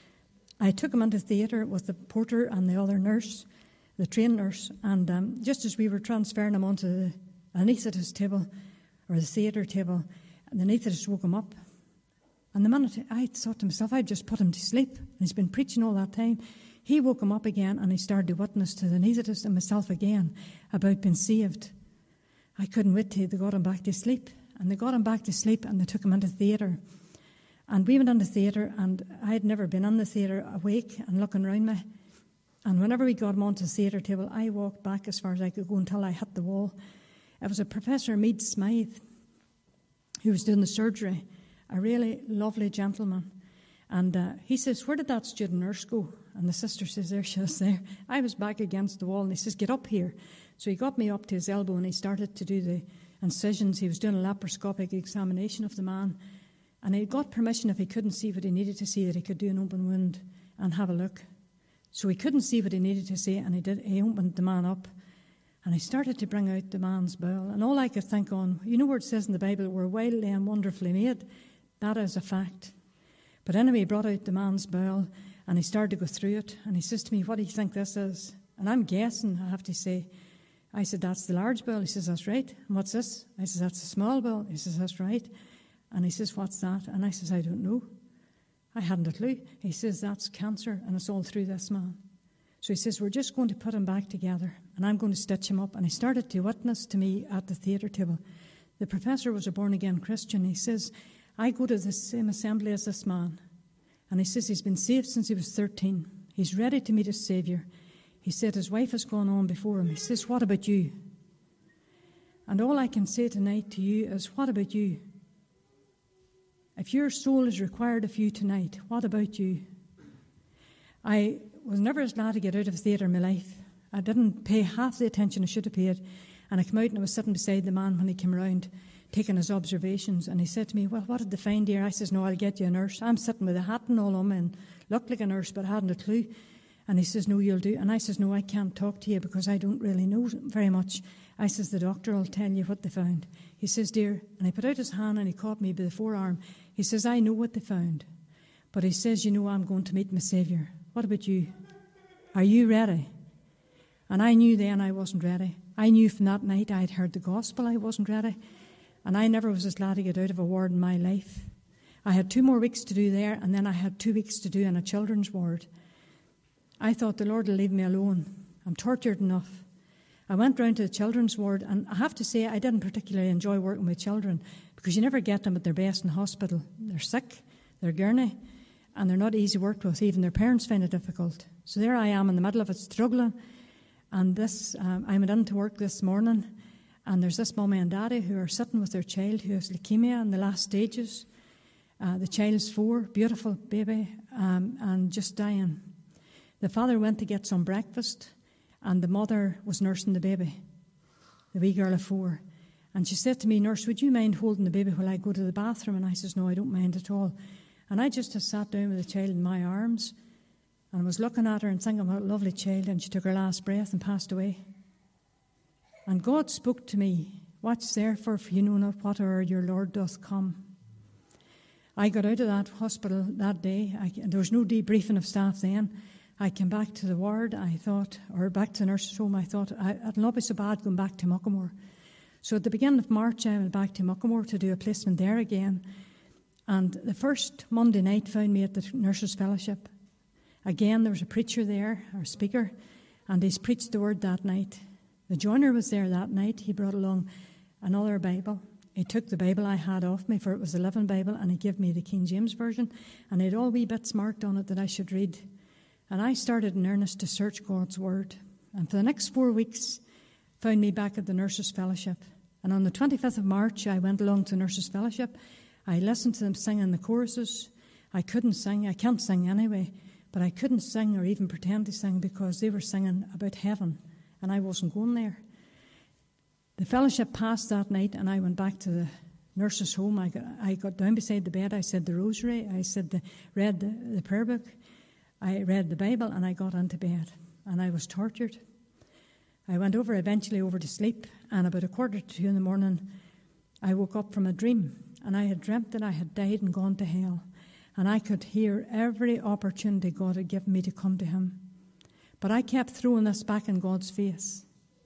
S1: I took him into theatre with the porter and the other nurse, the trained nurse, and um, just as we were transferring him onto the anaesthetist table, or the theatre table, the anaesthetist woke him up. And the minute I thought to myself, I'd just put him to sleep, and he's been preaching all that time. He woke him up again, and he started to witness to the anaesthetist and myself again about being saved. I couldn't wait till they got him back to sleep. And they got him back to sleep and they took him into theatre. And we went into theatre, and I had never been in the theatre awake and looking around me. And whenever we got him onto the theatre table, I walked back as far as I could go until I hit the wall. It was a Professor Mead Smythe who was doing the surgery, a really lovely gentleman. And uh, he says, where did that student nurse go? And the sister says, there she is there. I was back against the wall, and he says, get up here. So he got me up to his elbow and he started to do the incisions. He was doing a laparoscopic examination of the man, and he got permission, if he couldn't see what he needed to see, that he could do an open wound and have a look. So he couldn't see what he needed to see, and he did. He opened the man up, and he started to bring out the man's bowel. And all I could think on, you know where it says in the Bible, we're wildly and wonderfully made. That is a fact. But anyway, he brought out the man's bowel, and he started to go through it, and he says to me, what do you think this is? And I'm guessing, I have to say. I said, that's the large bowel. He says, that's right. And what's this? I said, that's the small bowel. He says, that's right. And he says, what's that? And I says, I don't know. I hadn't a clue. He says, that's cancer, and it's all through this man. So he says, we're just going to put him back together, and I'm going to stitch him up. And he started to witness to me at the theatre table. The professor was a born-again Christian. He says, I go to the same assembly as this man. And he says he's been saved since he was thirteen. He's ready to meet his Saviour. He said his wife has gone on before him. He says, what about you? And all I can say tonight to you is, what about you? If your soul is required of you tonight, what about you? I was never as glad to get out of theatre in my life. I didn't pay half the attention I should have paid. And I came out and I was sitting beside the man when he came round, taking his observations. And he said to me, well, what did they find here? I says, no, I'll get you a nurse. I'm sitting with a hat and all on me and looked like a nurse, but I hadn't a clue. And he says, no, you'll do. And I says, no, I can't talk to you because I don't really know very much. I says, the doctor will tell you what they found. He says, dear, and he put out his hand and he caught me by the forearm. He says, I know what they found. But he says, you know, I'm going to meet my Saviour. What about you? Are you ready? And I knew then I wasn't ready. I knew from that night I had heard the gospel I wasn't ready. And I never was as glad to get out of a ward in my life. I had two more weeks to do there, and then I had two weeks to do in a children's ward. I thought the Lord will leave me alone. I'm tortured enough. I went round to the children's ward, and I have to say I didn't particularly enjoy working with children because you never get them at their best in hospital. They're sick, they're gurney, and they're not easy worked with. Even their parents find it difficult. So there I am in the middle of it, struggling. And this, um, I went into work this morning, and there's this mummy and daddy who are sitting with their child who has leukemia in the last stages. Uh, the child's four, beautiful baby, um, and just dying. The father went to get some breakfast, and the mother was nursing the baby, the wee girl of four. And she said to me, "Nurse, would you mind holding the baby while I go to the bathroom?" And I says, "No, I don't mind at all." And I just sat down with the child in my arms and was looking at her and thinking, what a lovely child. And she took her last breath and passed away. And God spoke to me, "Watch therefore, for you know not what hour your Lord doth come." I got out of that hospital that day. I, there was no debriefing of staff then. I came back to the ward, I thought, or back to the nurse's home. I thought, it'll not be so bad going back to Muckamore. So at the beginning of March, I went back to Muckamore to do a placement there again. And the first Monday night found me at the Nurses' Fellowship. Again, there was a preacher there, or speaker, and he's preached the word that night. The joiner was there that night. He brought along another Bible. He took the Bible I had off me, for it was the Living Bible, and he gave me the King James Version, and he had all wee bits marked on it that I should read. And I started in earnest to search God's Word. And for the next four weeks, found me back at the Nurses' Fellowship. And on the twenty-fifth of March, I went along to Nurses' Fellowship. I listened to them singing the choruses. I couldn't sing. I can't sing anyway. But I couldn't sing or even pretend to sing because they were singing about heaven, and I wasn't going there. The fellowship passed that night, and I went back to the nurse's home. I got, I got down beside the bed. I said the rosary. I said the, read the, the prayer book. I read the Bible, and I got into bed. And I was tortured. I went over, eventually over to sleep, and about a quarter to two in the morning, I woke up from a dream, and I had dreamt that I had died and gone to hell. And I could hear every opportunity God had given me to come to him. But I kept throwing this back in God's face.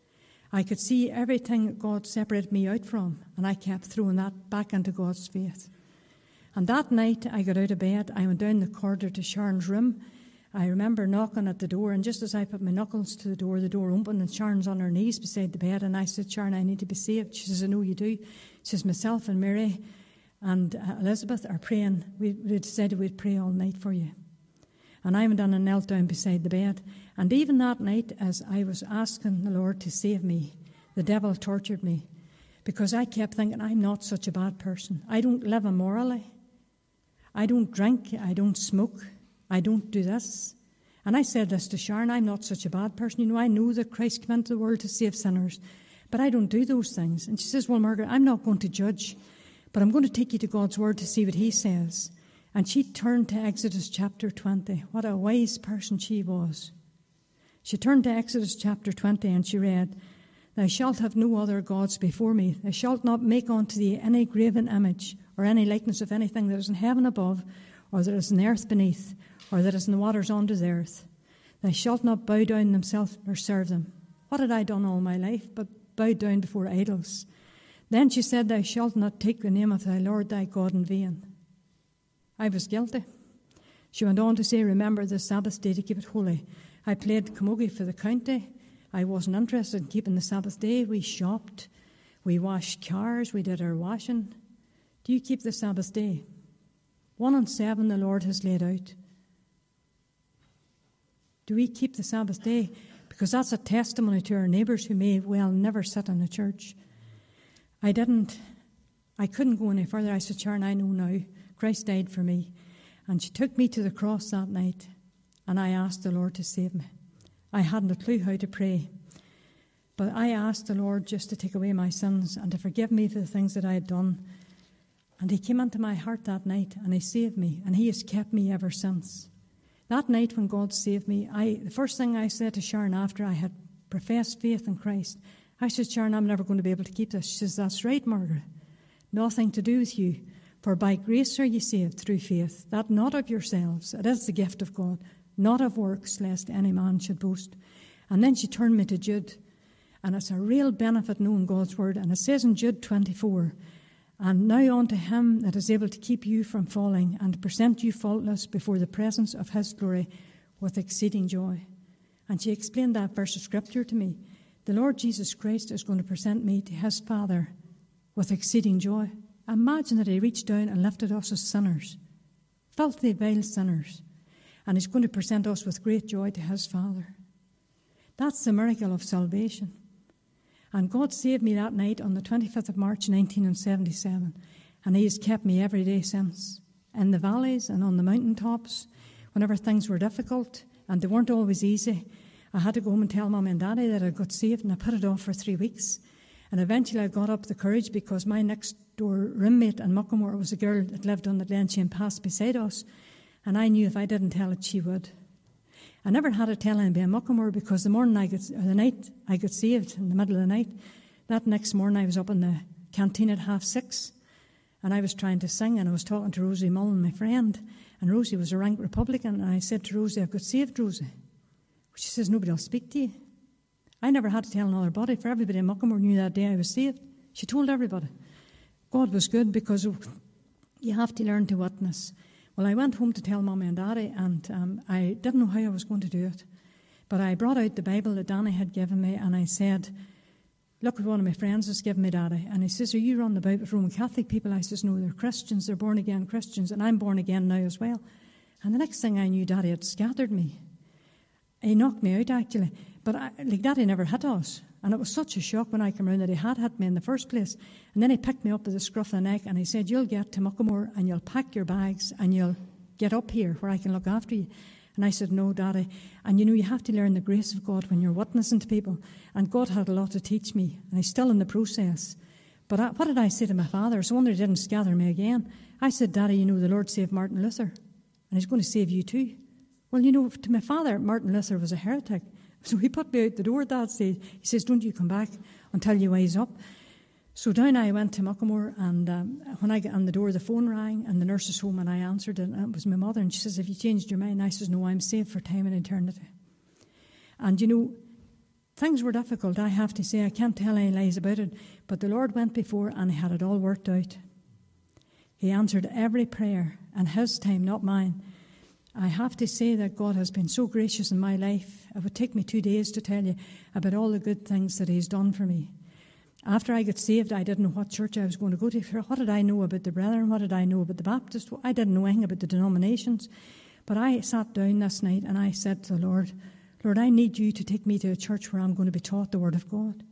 S1: I could see everything that God separated me out from, and I kept throwing that back into God's face. And that night, I got out of bed. I went down the corridor to Sharon's room. I remember knocking at the door, and just as I put my knuckles to the door, the door opened, and Sharon's on her knees beside the bed. And I said, "Sharon, I need to be saved." She says, "I know you do." She says, "Myself and Mary and uh, Elizabeth are praying. We, we decided we'd pray all night for you." And I went down and knelt down beside the bed. And even that night, as I was asking the Lord to save me, the devil tortured me because I kept thinking, I'm not such a bad person. I don't live immorally. I don't drink. I don't smoke. I don't do this. And I said this to Sharon, I'm not such a bad person. You know, I know that Christ came into the world to save sinners, but I don't do those things. And she says, "Well, Margaret, I'm not going to judge, but I'm going to take you to God's Word to see what he says." And she turned to Exodus chapter twenty. What a wise person she was. She turned to Exodus chapter twenty and she read, "Thou shalt have no other gods before me. Thou shalt not make unto thee any graven image or any likeness of anything that is in heaven above, or that is in the earth beneath, or that is in the waters under the earth. Thou shalt not bow down themselves nor serve them." What had I done all my life but bow down before idols? Then she said, "Thou shalt not take the name of thy Lord thy God in vain." I was guilty. She went on to say, "Remember the Sabbath day to keep it holy." I played camogie for the county. I wasn't interested in keeping the Sabbath day. We shopped. We washed cars. We did our washing. Do you keep the Sabbath day? One on seven the Lord has laid out. Do we keep the Sabbath day? Because that's a testimony to our neighbours who may well never sit in a church. I didn't. I couldn't go any further. I said, "Sharon, I know now. Christ died for me." And she took me to the cross that night, and I asked the Lord to save me. I hadn't a clue how to pray, but I asked the Lord just to take away my sins and to forgive me for the things that I had done. And he came into my heart that night, and he saved me, and he has kept me ever since. That night when God saved me, I the first thing I said to Sharon after I had professed faith in Christ, I said, "Sharon, I'm never going to be able to keep this." She says, "That's right, Margaret. Nothing to do with you. For by grace are ye saved through faith, that not of yourselves. It is the gift of God, not of works, lest any man should boast." And then she turned me to Jude. And it's a real benefit knowing God's word. And it says in Jude twenty-four, "And now unto him that is able to keep you from falling and to present you faultless before the presence of his glory with exceeding joy." And she explained that verse of scripture to me. The Lord Jesus Christ is going to present me to his Father with exceeding joy. Imagine that he reached down and lifted us as sinners filthy, vile sinners. And he's going to present us with great joy to his Father. That's the miracle of salvation. And God saved me that night on the twenty-fifth of March, nineteen seventy-seven. And he has kept me every day since. In the valleys and on the mountaintops, whenever things were difficult, and they weren't always easy, I had to go home and tell Mum and Daddy that I got saved, and I put it off for three weeks. And eventually I got up the courage, because my next door roommate in Muckamore was a girl that lived on the Glenshane Pass beside us. And I knew if I didn't tell it, she would. I never had to tell anybody in Muckamore, because the morning I got, or the night I got saved, in the middle of the night, that next morning I was up in the canteen at half six, and I was trying to sing, and I was talking to Rosie Mullen, my friend, and Rosie was a rank Republican, and I said to Rosie, I've got saved, Rosie. She says, nobody will speak to you. I never had to tell another body, for everybody in Muckamore knew that day I was saved. She told everybody. God was good, because you have to learn to witness. Well, I went home to tell Mummy and Daddy, and um, I didn't know how I was going to do it. But I brought out the Bible that Danny had given me, and I said, look what one of my friends has given me, Daddy. And he says, are you running about with Roman Catholic people? I says, no, they're Christians, they're born-again Christians, and I'm born again now as well. And the next thing I knew, Daddy had scattered me. He knocked me out, actually. But I, like Daddy never hit us. And it was such a shock when I came round that he had hit me in the first place. And then he picked me up by the scruff of the neck, and he said, you'll get to Muckamore and you'll pack your bags and you'll get up here where I can look after you. And I said, no, Daddy. And you know, you have to learn the grace of God when you're witnessing to people. And God had a lot to teach me, and he's still in the process. But I, what did I say to my father? It's a wonder he didn't scather me again. I said, Daddy, you know, the Lord saved Martin Luther, and he's going to save you too. Well, you know, to my father, Martin Luther was a heretic. So he put me out the door at that stage. He says, don't you come back until you wise up. So down I went to Muckamore, and um, when I got on the door, the phone rang, and the nurse's home, and I answered it, and it was my mother, and she says, have you changed your mind? I says, no, I'm saved for time and eternity. And you know, things were difficult, I have to say. I can't tell any lies about it, but the Lord went before, and he had it all worked out. He answered every prayer, and his time, not mine. I have to say that God has been so gracious in my life. It would take me two days to tell you about all the good things that he's done for me. After I got saved, I didn't know what church I was going to go to. What did I know about the Brethren? What did I know about the Baptist? I didn't know anything about the denominations. But I sat down this night and I said to the Lord, Lord, I need you to take me to a church where I'm going to be taught the Word of God.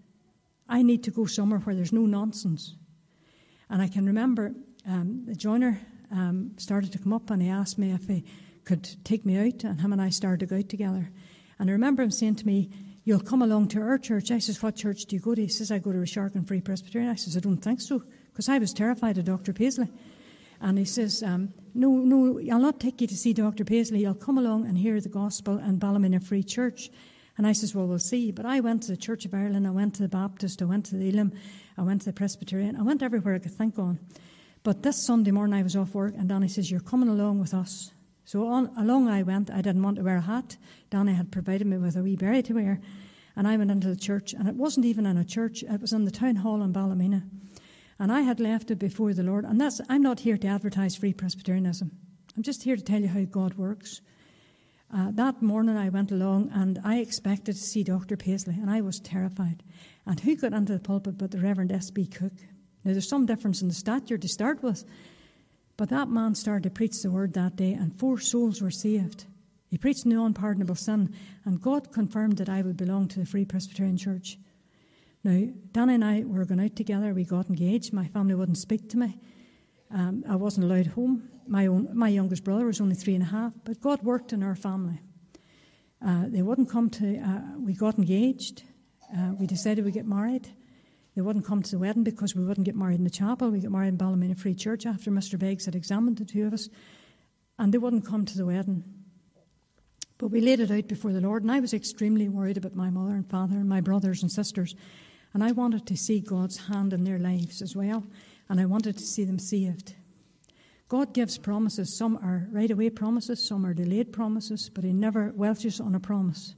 S1: I need to go somewhere where there's no nonsense. And I can remember um, the joiner um, started to come up, and he asked me if he could take me out, and him and I started to go out together. And I remember him saying to me, you'll come along to our church. I says, what church do you go to? He says, I go to Resharkin Free Presbyterian. I says, I don't think so, because I was terrified of Doctor Paisley. And he says, um, no, no, I'll not take you to see Doctor Paisley. You'll come along and hear the gospel in Ballymena Free Church. And I says, well, we'll see. But I went to the Church of Ireland, I went to the Baptist, I went to the Elim, I went to the Presbyterian, I went everywhere I could think on. But this Sunday morning I was off work, and Danny says, you're coming along with us. So on, along I went. I didn't want to wear a hat. Danny had provided me with a wee berry to wear. And I went into the church, and it wasn't even in a church. It was in the town hall in Ballymena. And I had left it before the Lord. And that's, I'm not here to advertise Free Presbyterianism. I'm just here to tell you how God works. Uh, that morning I went along, and I expected to see Doctor Paisley, and I was terrified. And who got into the pulpit but the Reverend S B Cook? Now, there's some difference in the stature to start with. But that man started to preach the word that day, and four souls were saved. He preached the unpardonable sin, and God confirmed that I would belong to the Free Presbyterian Church. Now, Danny and I were going out together. We got engaged. My family wouldn't speak to me. Um, I wasn't allowed home. My own, my youngest brother was only three and a half, but God worked in our family. Uh, they wouldn't come to, uh, we got engaged. Uh, we decided we'd get married. They wouldn't come to the wedding because we wouldn't get married in the chapel. We got married in Ballymena Free Church after Mister Beggs had examined the two of us. And they wouldn't come to the wedding. But we laid it out before the Lord, and I was extremely worried about my mother and father and my brothers and sisters. And I wanted to see God's hand in their lives as well, and I wanted to see them saved. God gives promises. Some are right-away promises, some are delayed promises, but he never welches on a promise.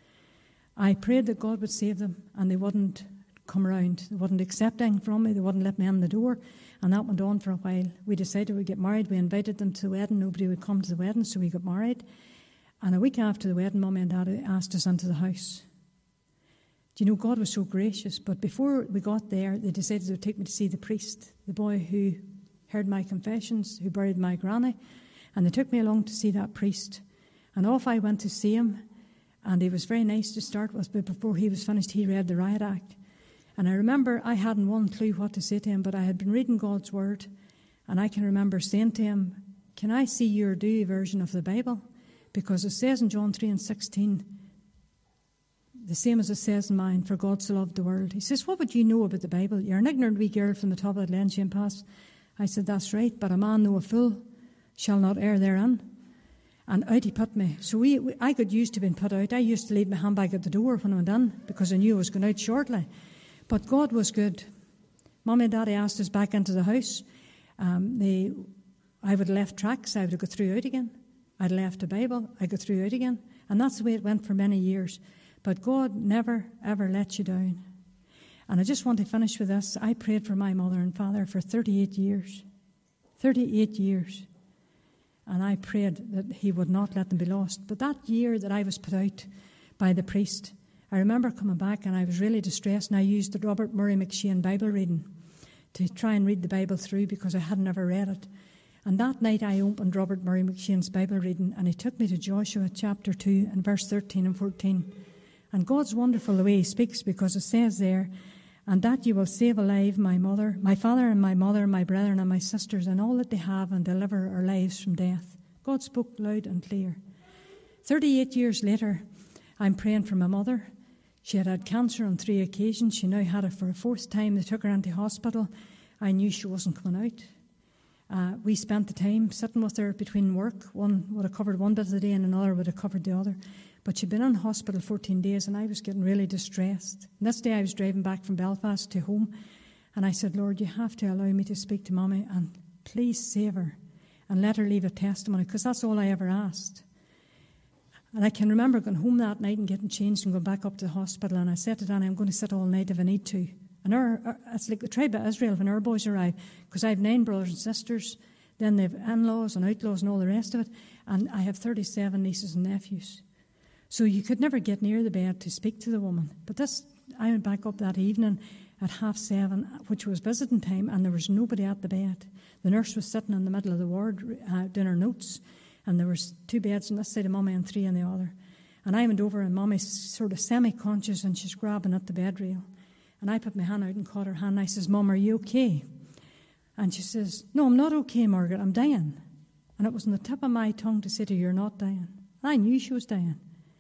S1: I prayed that God would save them, and they wouldn't come around. They wouldn't accept anything from me. They wouldn't let me in the door. And that went on for a while. We decided we'd get married. We invited them to the wedding. Nobody would come to the wedding, so we got married. And a week after the wedding, Mummy and Daddy asked us into the house. Do you know, God was so gracious. But before we got there, they decided they would take me to see the priest, the boy who heard my confessions, who buried my granny, And they took me along to see that priest. And off I went to see him. And he was very nice to start with, but before he was finished, he read the Riot Act. And I remember I hadn't one clue what to say to him, but I had been reading God's Word. And I can remember saying to him, can I see your Dewey version of the Bible? Because it says in John three and sixteen, the same as it says in mine, for God so loved the world. He says, what would you know about the Bible? You're an ignorant wee girl from the top of the Glenshane Pass. I said, that's right, but a man though a fool shall not err therein. And out he put me. So we, we, I got used to being put out. I used to leave my handbag at the door when I went in because I knew I was going out shortly. But God was good. Mummy and Daddy asked us back into the house. Um, they, I would have left tracts. I would have got through out again. I'd left a Bible. I got through out again. And that's the way it went for many years. But God never, ever let you down. And I just want to finish with this. I prayed for my mother and father for thirty-eight years. thirty-eight years. And I prayed that he would not let them be lost. But that year that I was put out by the priest, I remember coming back and I was really distressed, and I used the Robert Murray McShane Bible reading to try and read the Bible through because I had never read it. And that night I opened Robert Murray McShane's Bible reading, and he took me to Joshua chapter two and verse thirteen and fourteen. And God's wonderful the way he speaks, because it says there, and that you will save alive my mother, my father and my mother, my brethren and my sisters, and all that they have, and deliver our lives from death. God spoke loud and clear. Thirty-eight years later, I'm praying for my mother. She had had cancer on three occasions. She now had it for a fourth time. They took her into hospital. I knew she wasn't coming out. Uh, we spent the time sitting with her between work. One would have covered one bit of the day and another would have covered the other. But she'd been in hospital fourteen days, and I was getting really distressed. And this day I was driving back from Belfast to home, and I said, Lord, you have to allow me to speak to Mommy, and please save her and let her leave a testimony, because that's all I ever asked. And I can remember going home that night and getting changed and going back up to the hospital, and I said to Danny, I'm going to sit all night if I need to. And our, our, it's like the tribe of Israel when our boys arrive, because I have nine brothers and sisters, then they have in-laws and outlaws and all the rest of it, and I have thirty-seven nieces and nephews. So you could never get near the bed to speak to the woman. But this, I went back up that evening at half seven, which was visiting time, and there was nobody at the bed. The nurse was sitting in the middle of the ward uh, doing her notes, and there was two beds on this side of Mummy and three on the other. And I went over, and Mummy's sort of semi-conscious, and she's grabbing at the bed rail. And I put my hand out and caught her hand. I says, Mum, are you okay? And she says, no, I'm not okay, Margaret, I'm dying. And it was on the tip of my tongue to say to her, you're not dying. I knew she was dying.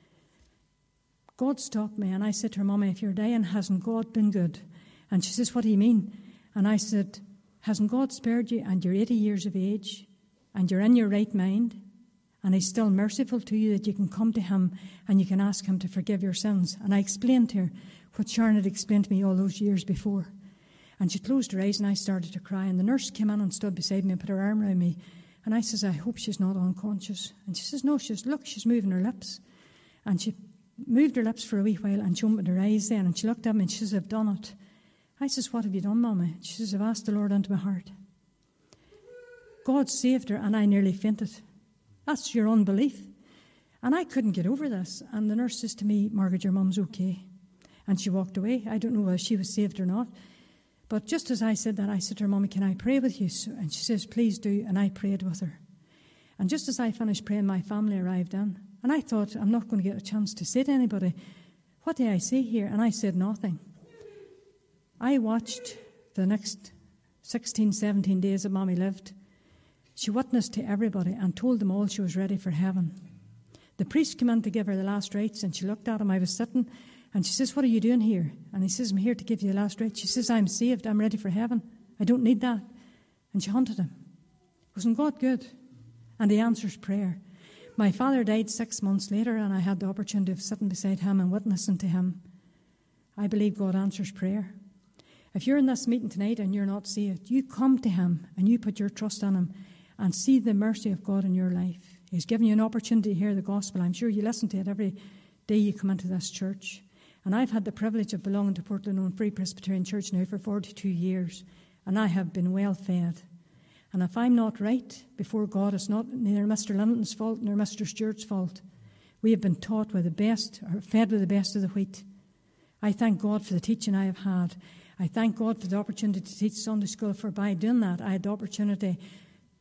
S1: God stopped me, and I said to her, Mummy, if you're dying, hasn't God been good? And she says, what do you mean? And I said, hasn't God spared you, and you're eighty years of age, and you're in your right mind, and he's still merciful to you that you can come to him and you can ask him to forgive your sins? And I explained to her what Sharon had explained to me all those years before. And she closed her eyes, and I started to cry, and the nurse came in and stood beside me and put her arm around me. And I says, I hope she's not unconscious. And she says, no. She says, look, she's moving her lips. And she moved her lips for a wee while, and she opened her eyes then, and she looked at me and she says, I've done it. I says, what have you done, Mummy? She says, I've asked the Lord into my heart. God saved her, and I nearly fainted. That's your unbelief. And I couldn't get over this. And the nurse says to me, Margaret, your mum's okay. And she walked away. I don't know whether she was saved or not. But just as I said that, I said to her, Mummy, can I pray with you? And she says, please do. And I prayed with her. And just as I finished praying, my family arrived in. And I thought, I'm not going to get a chance to say to anybody, what do I say here? And I said nothing. I watched the next sixteen, seventeen days that Mommy lived. She witnessed to everybody and told them all she was ready for heaven. The priest came in to give her the last rites, and she looked at him. I was sitting, and she says, what are you doing here? And he says, I'm here to give you the last rites. She says, I'm saved. I'm ready for heaven. I don't need that. And she hunted him. Wasn't God good? And he answers prayer. My father died six months later, and I had the opportunity of sitting beside him and witnessing to him. I believe God answers prayer. If you're in this meeting tonight and you're not saved, you come to him and you put your trust in him and see the mercy of God in your life. He's given you an opportunity to hear the gospel. I'm sure you listen to it every day you come into this church. And I've had the privilege of belonging to Portland Free Presbyterian Church now for forty-two years, and I have been well fed. And if I'm not right before God, it's not neither Mister Linton's fault nor Mister Stewart's fault. We have been taught with the best, or fed with the best of the wheat. I thank God for the teaching I have had. I thank God for the opportunity to teach Sunday school, for by doing that, I had the opportunity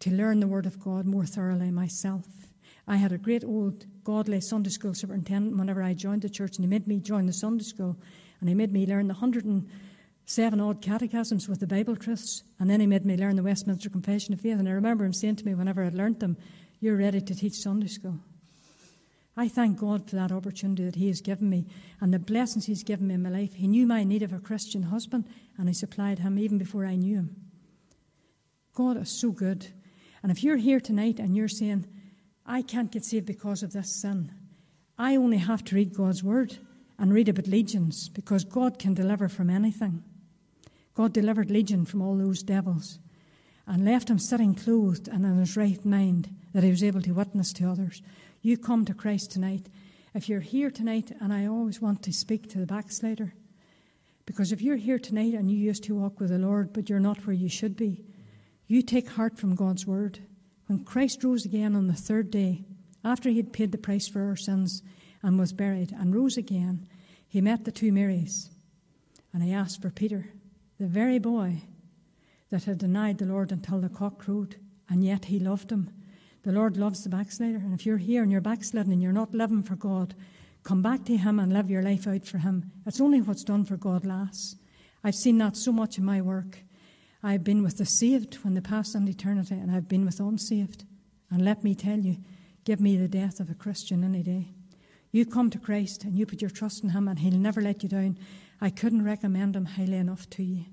S1: to learn the Word of God more thoroughly myself. I had a great old godly Sunday school superintendent whenever I joined the church, and he made me join the Sunday school, and he made me learn the one hundred seven odd catechisms with the Bible truths, and then he made me learn the Westminster Confession of Faith. And I remember him saying to me whenever I'd learnt them, "You're ready to teach Sunday school." I thank God for that opportunity that he has given me and the blessings he's given me in my life. He knew my need of a Christian husband, and he supplied him even before I knew him. God is so good. And if you're here tonight and you're saying, "I can't get saved because of this sin," I only have to read God's word and read about legions, because God can deliver from anything. God delivered Legion from all those devils and left him sitting clothed and in his right mind, that he was able to witness to others. You come to Christ tonight. If you're here tonight, and I always want to speak to the backslider, because if you're here tonight and you used to walk with the Lord, but you're not where you should be, you take heart from God's word. When Christ rose again on the third day, after he had paid the price for our sins and was buried and rose again, he met the two Marys, and he asked for Peter, the very boy that had denied the Lord until the cock crowed, and yet he loved him. The Lord loves the backslider, and if you're here and you're backsliding and you're not living for God, come back to him and live your life out for him. It's only what's done for God lasts. I've seen that so much in my work. I've been with the saved when they pass into eternity, and I've been with unsaved. And let me tell you, give me the death of a Christian any day. You come to Christ and you put your trust in him, and he'll never let you down. I couldn't recommend him highly enough to you.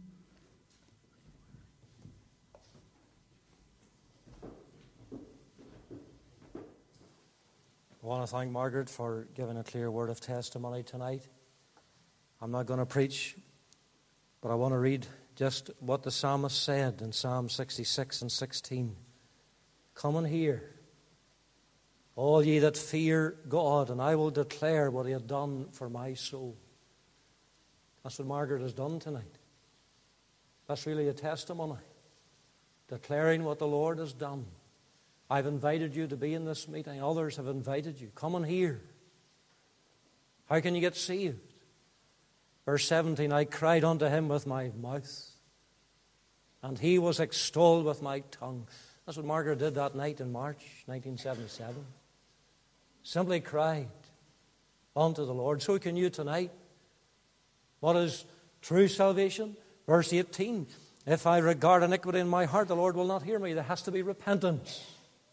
S2: I want to thank Margaret for giving a clear word of testimony tonight. I'm not going to preach, but I want to read just what the psalmist said in Psalm sixty-six and sixteen. "Come and hear, all ye that fear God, and I will declare what he hath done for my soul." That's what Margaret has done tonight. That's really a testimony, declaring what the Lord has done. I've invited you to be in this meeting. Others have invited you. Come and hear. How can you get saved? Verse seventeen, "I cried unto him with my mouth, and he was extolled with my tongue." That's what Margaret did that night in March nineteen seventy-seven. Simply cried unto the Lord. So can you tonight. What is true salvation? Verse eighteen, "If I regard iniquity in my heart, the Lord will not hear me." There has to be repentance.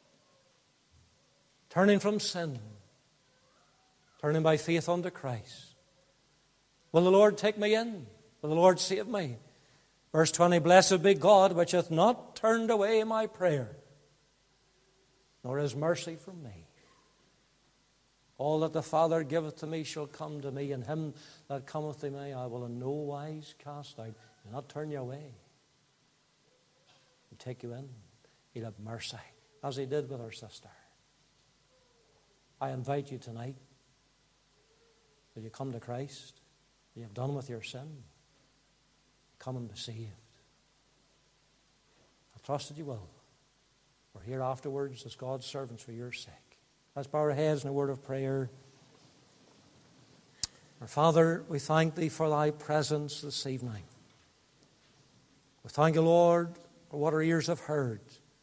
S2: Turning from sin. Turning by faith unto Christ. Will the Lord take me in? Will the Lord save me? Verse twenty, "Blessed be God, which hath not turned away my prayer, nor his mercy from me. All that the Father giveth to me shall come to me, and him that cometh to me I will in no wise cast out." He'll not turn you away. He'll take you in. He'll have mercy, as he did with our sister. I invite you tonight. Will you come to Christ? You have done with your sin. Come and be saved. I trust that you will. We're here afterwards as God's servants for your sake. Let's bow our heads in a word of prayer. Our Father, we thank thee for thy presence this evening. We thank you, Lord, for what our ears have heard,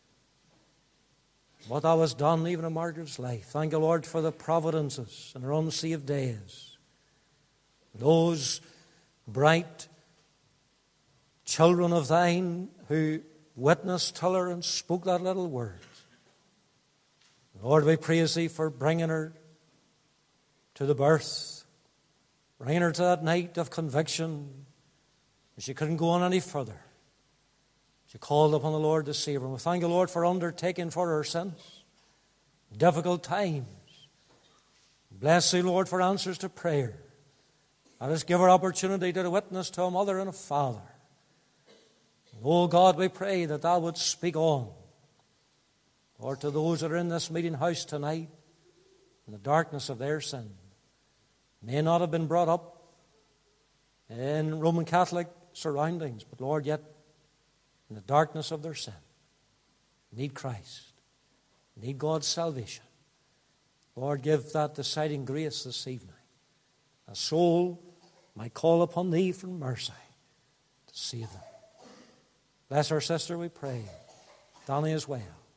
S2: what thou hast done even in Margaret's life. Thank you, Lord, for the providences in her unsaved days. Those bright children of thine who witnessed till her and spoke that little word. Lord, we praise thee for bringing her to the birth, bringing her to that night of conviction. She couldn't go on any further. She called upon the Lord to save her. We thank you, Lord, for undertaking for her sins difficult times. Bless thee, Lord, for answers to prayer. Let us give her opportunity to witness to a mother and a father. Oh God, we pray that thou wouldst speak on. Lord, to those that are in this meeting house tonight, in the darkness of their sin, may not have been brought up in Roman Catholic surroundings, but Lord, yet in the darkness of their sin, need Christ, need God's salvation. Lord, give that deciding grace this evening. A soul might call upon thee for mercy to save them. Bless our sister, we pray. Donnie as well.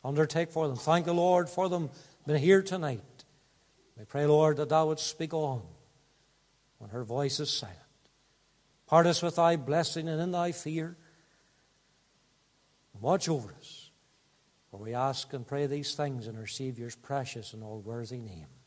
S2: undertake for them. Thank the Lord for them being here tonight. We pray, Lord, that thou wouldst speak on when her voice is silent. Part us with thy blessing and in thy fear. Watch over us. For we ask and pray these things in our Saviour's precious and all-worthy name.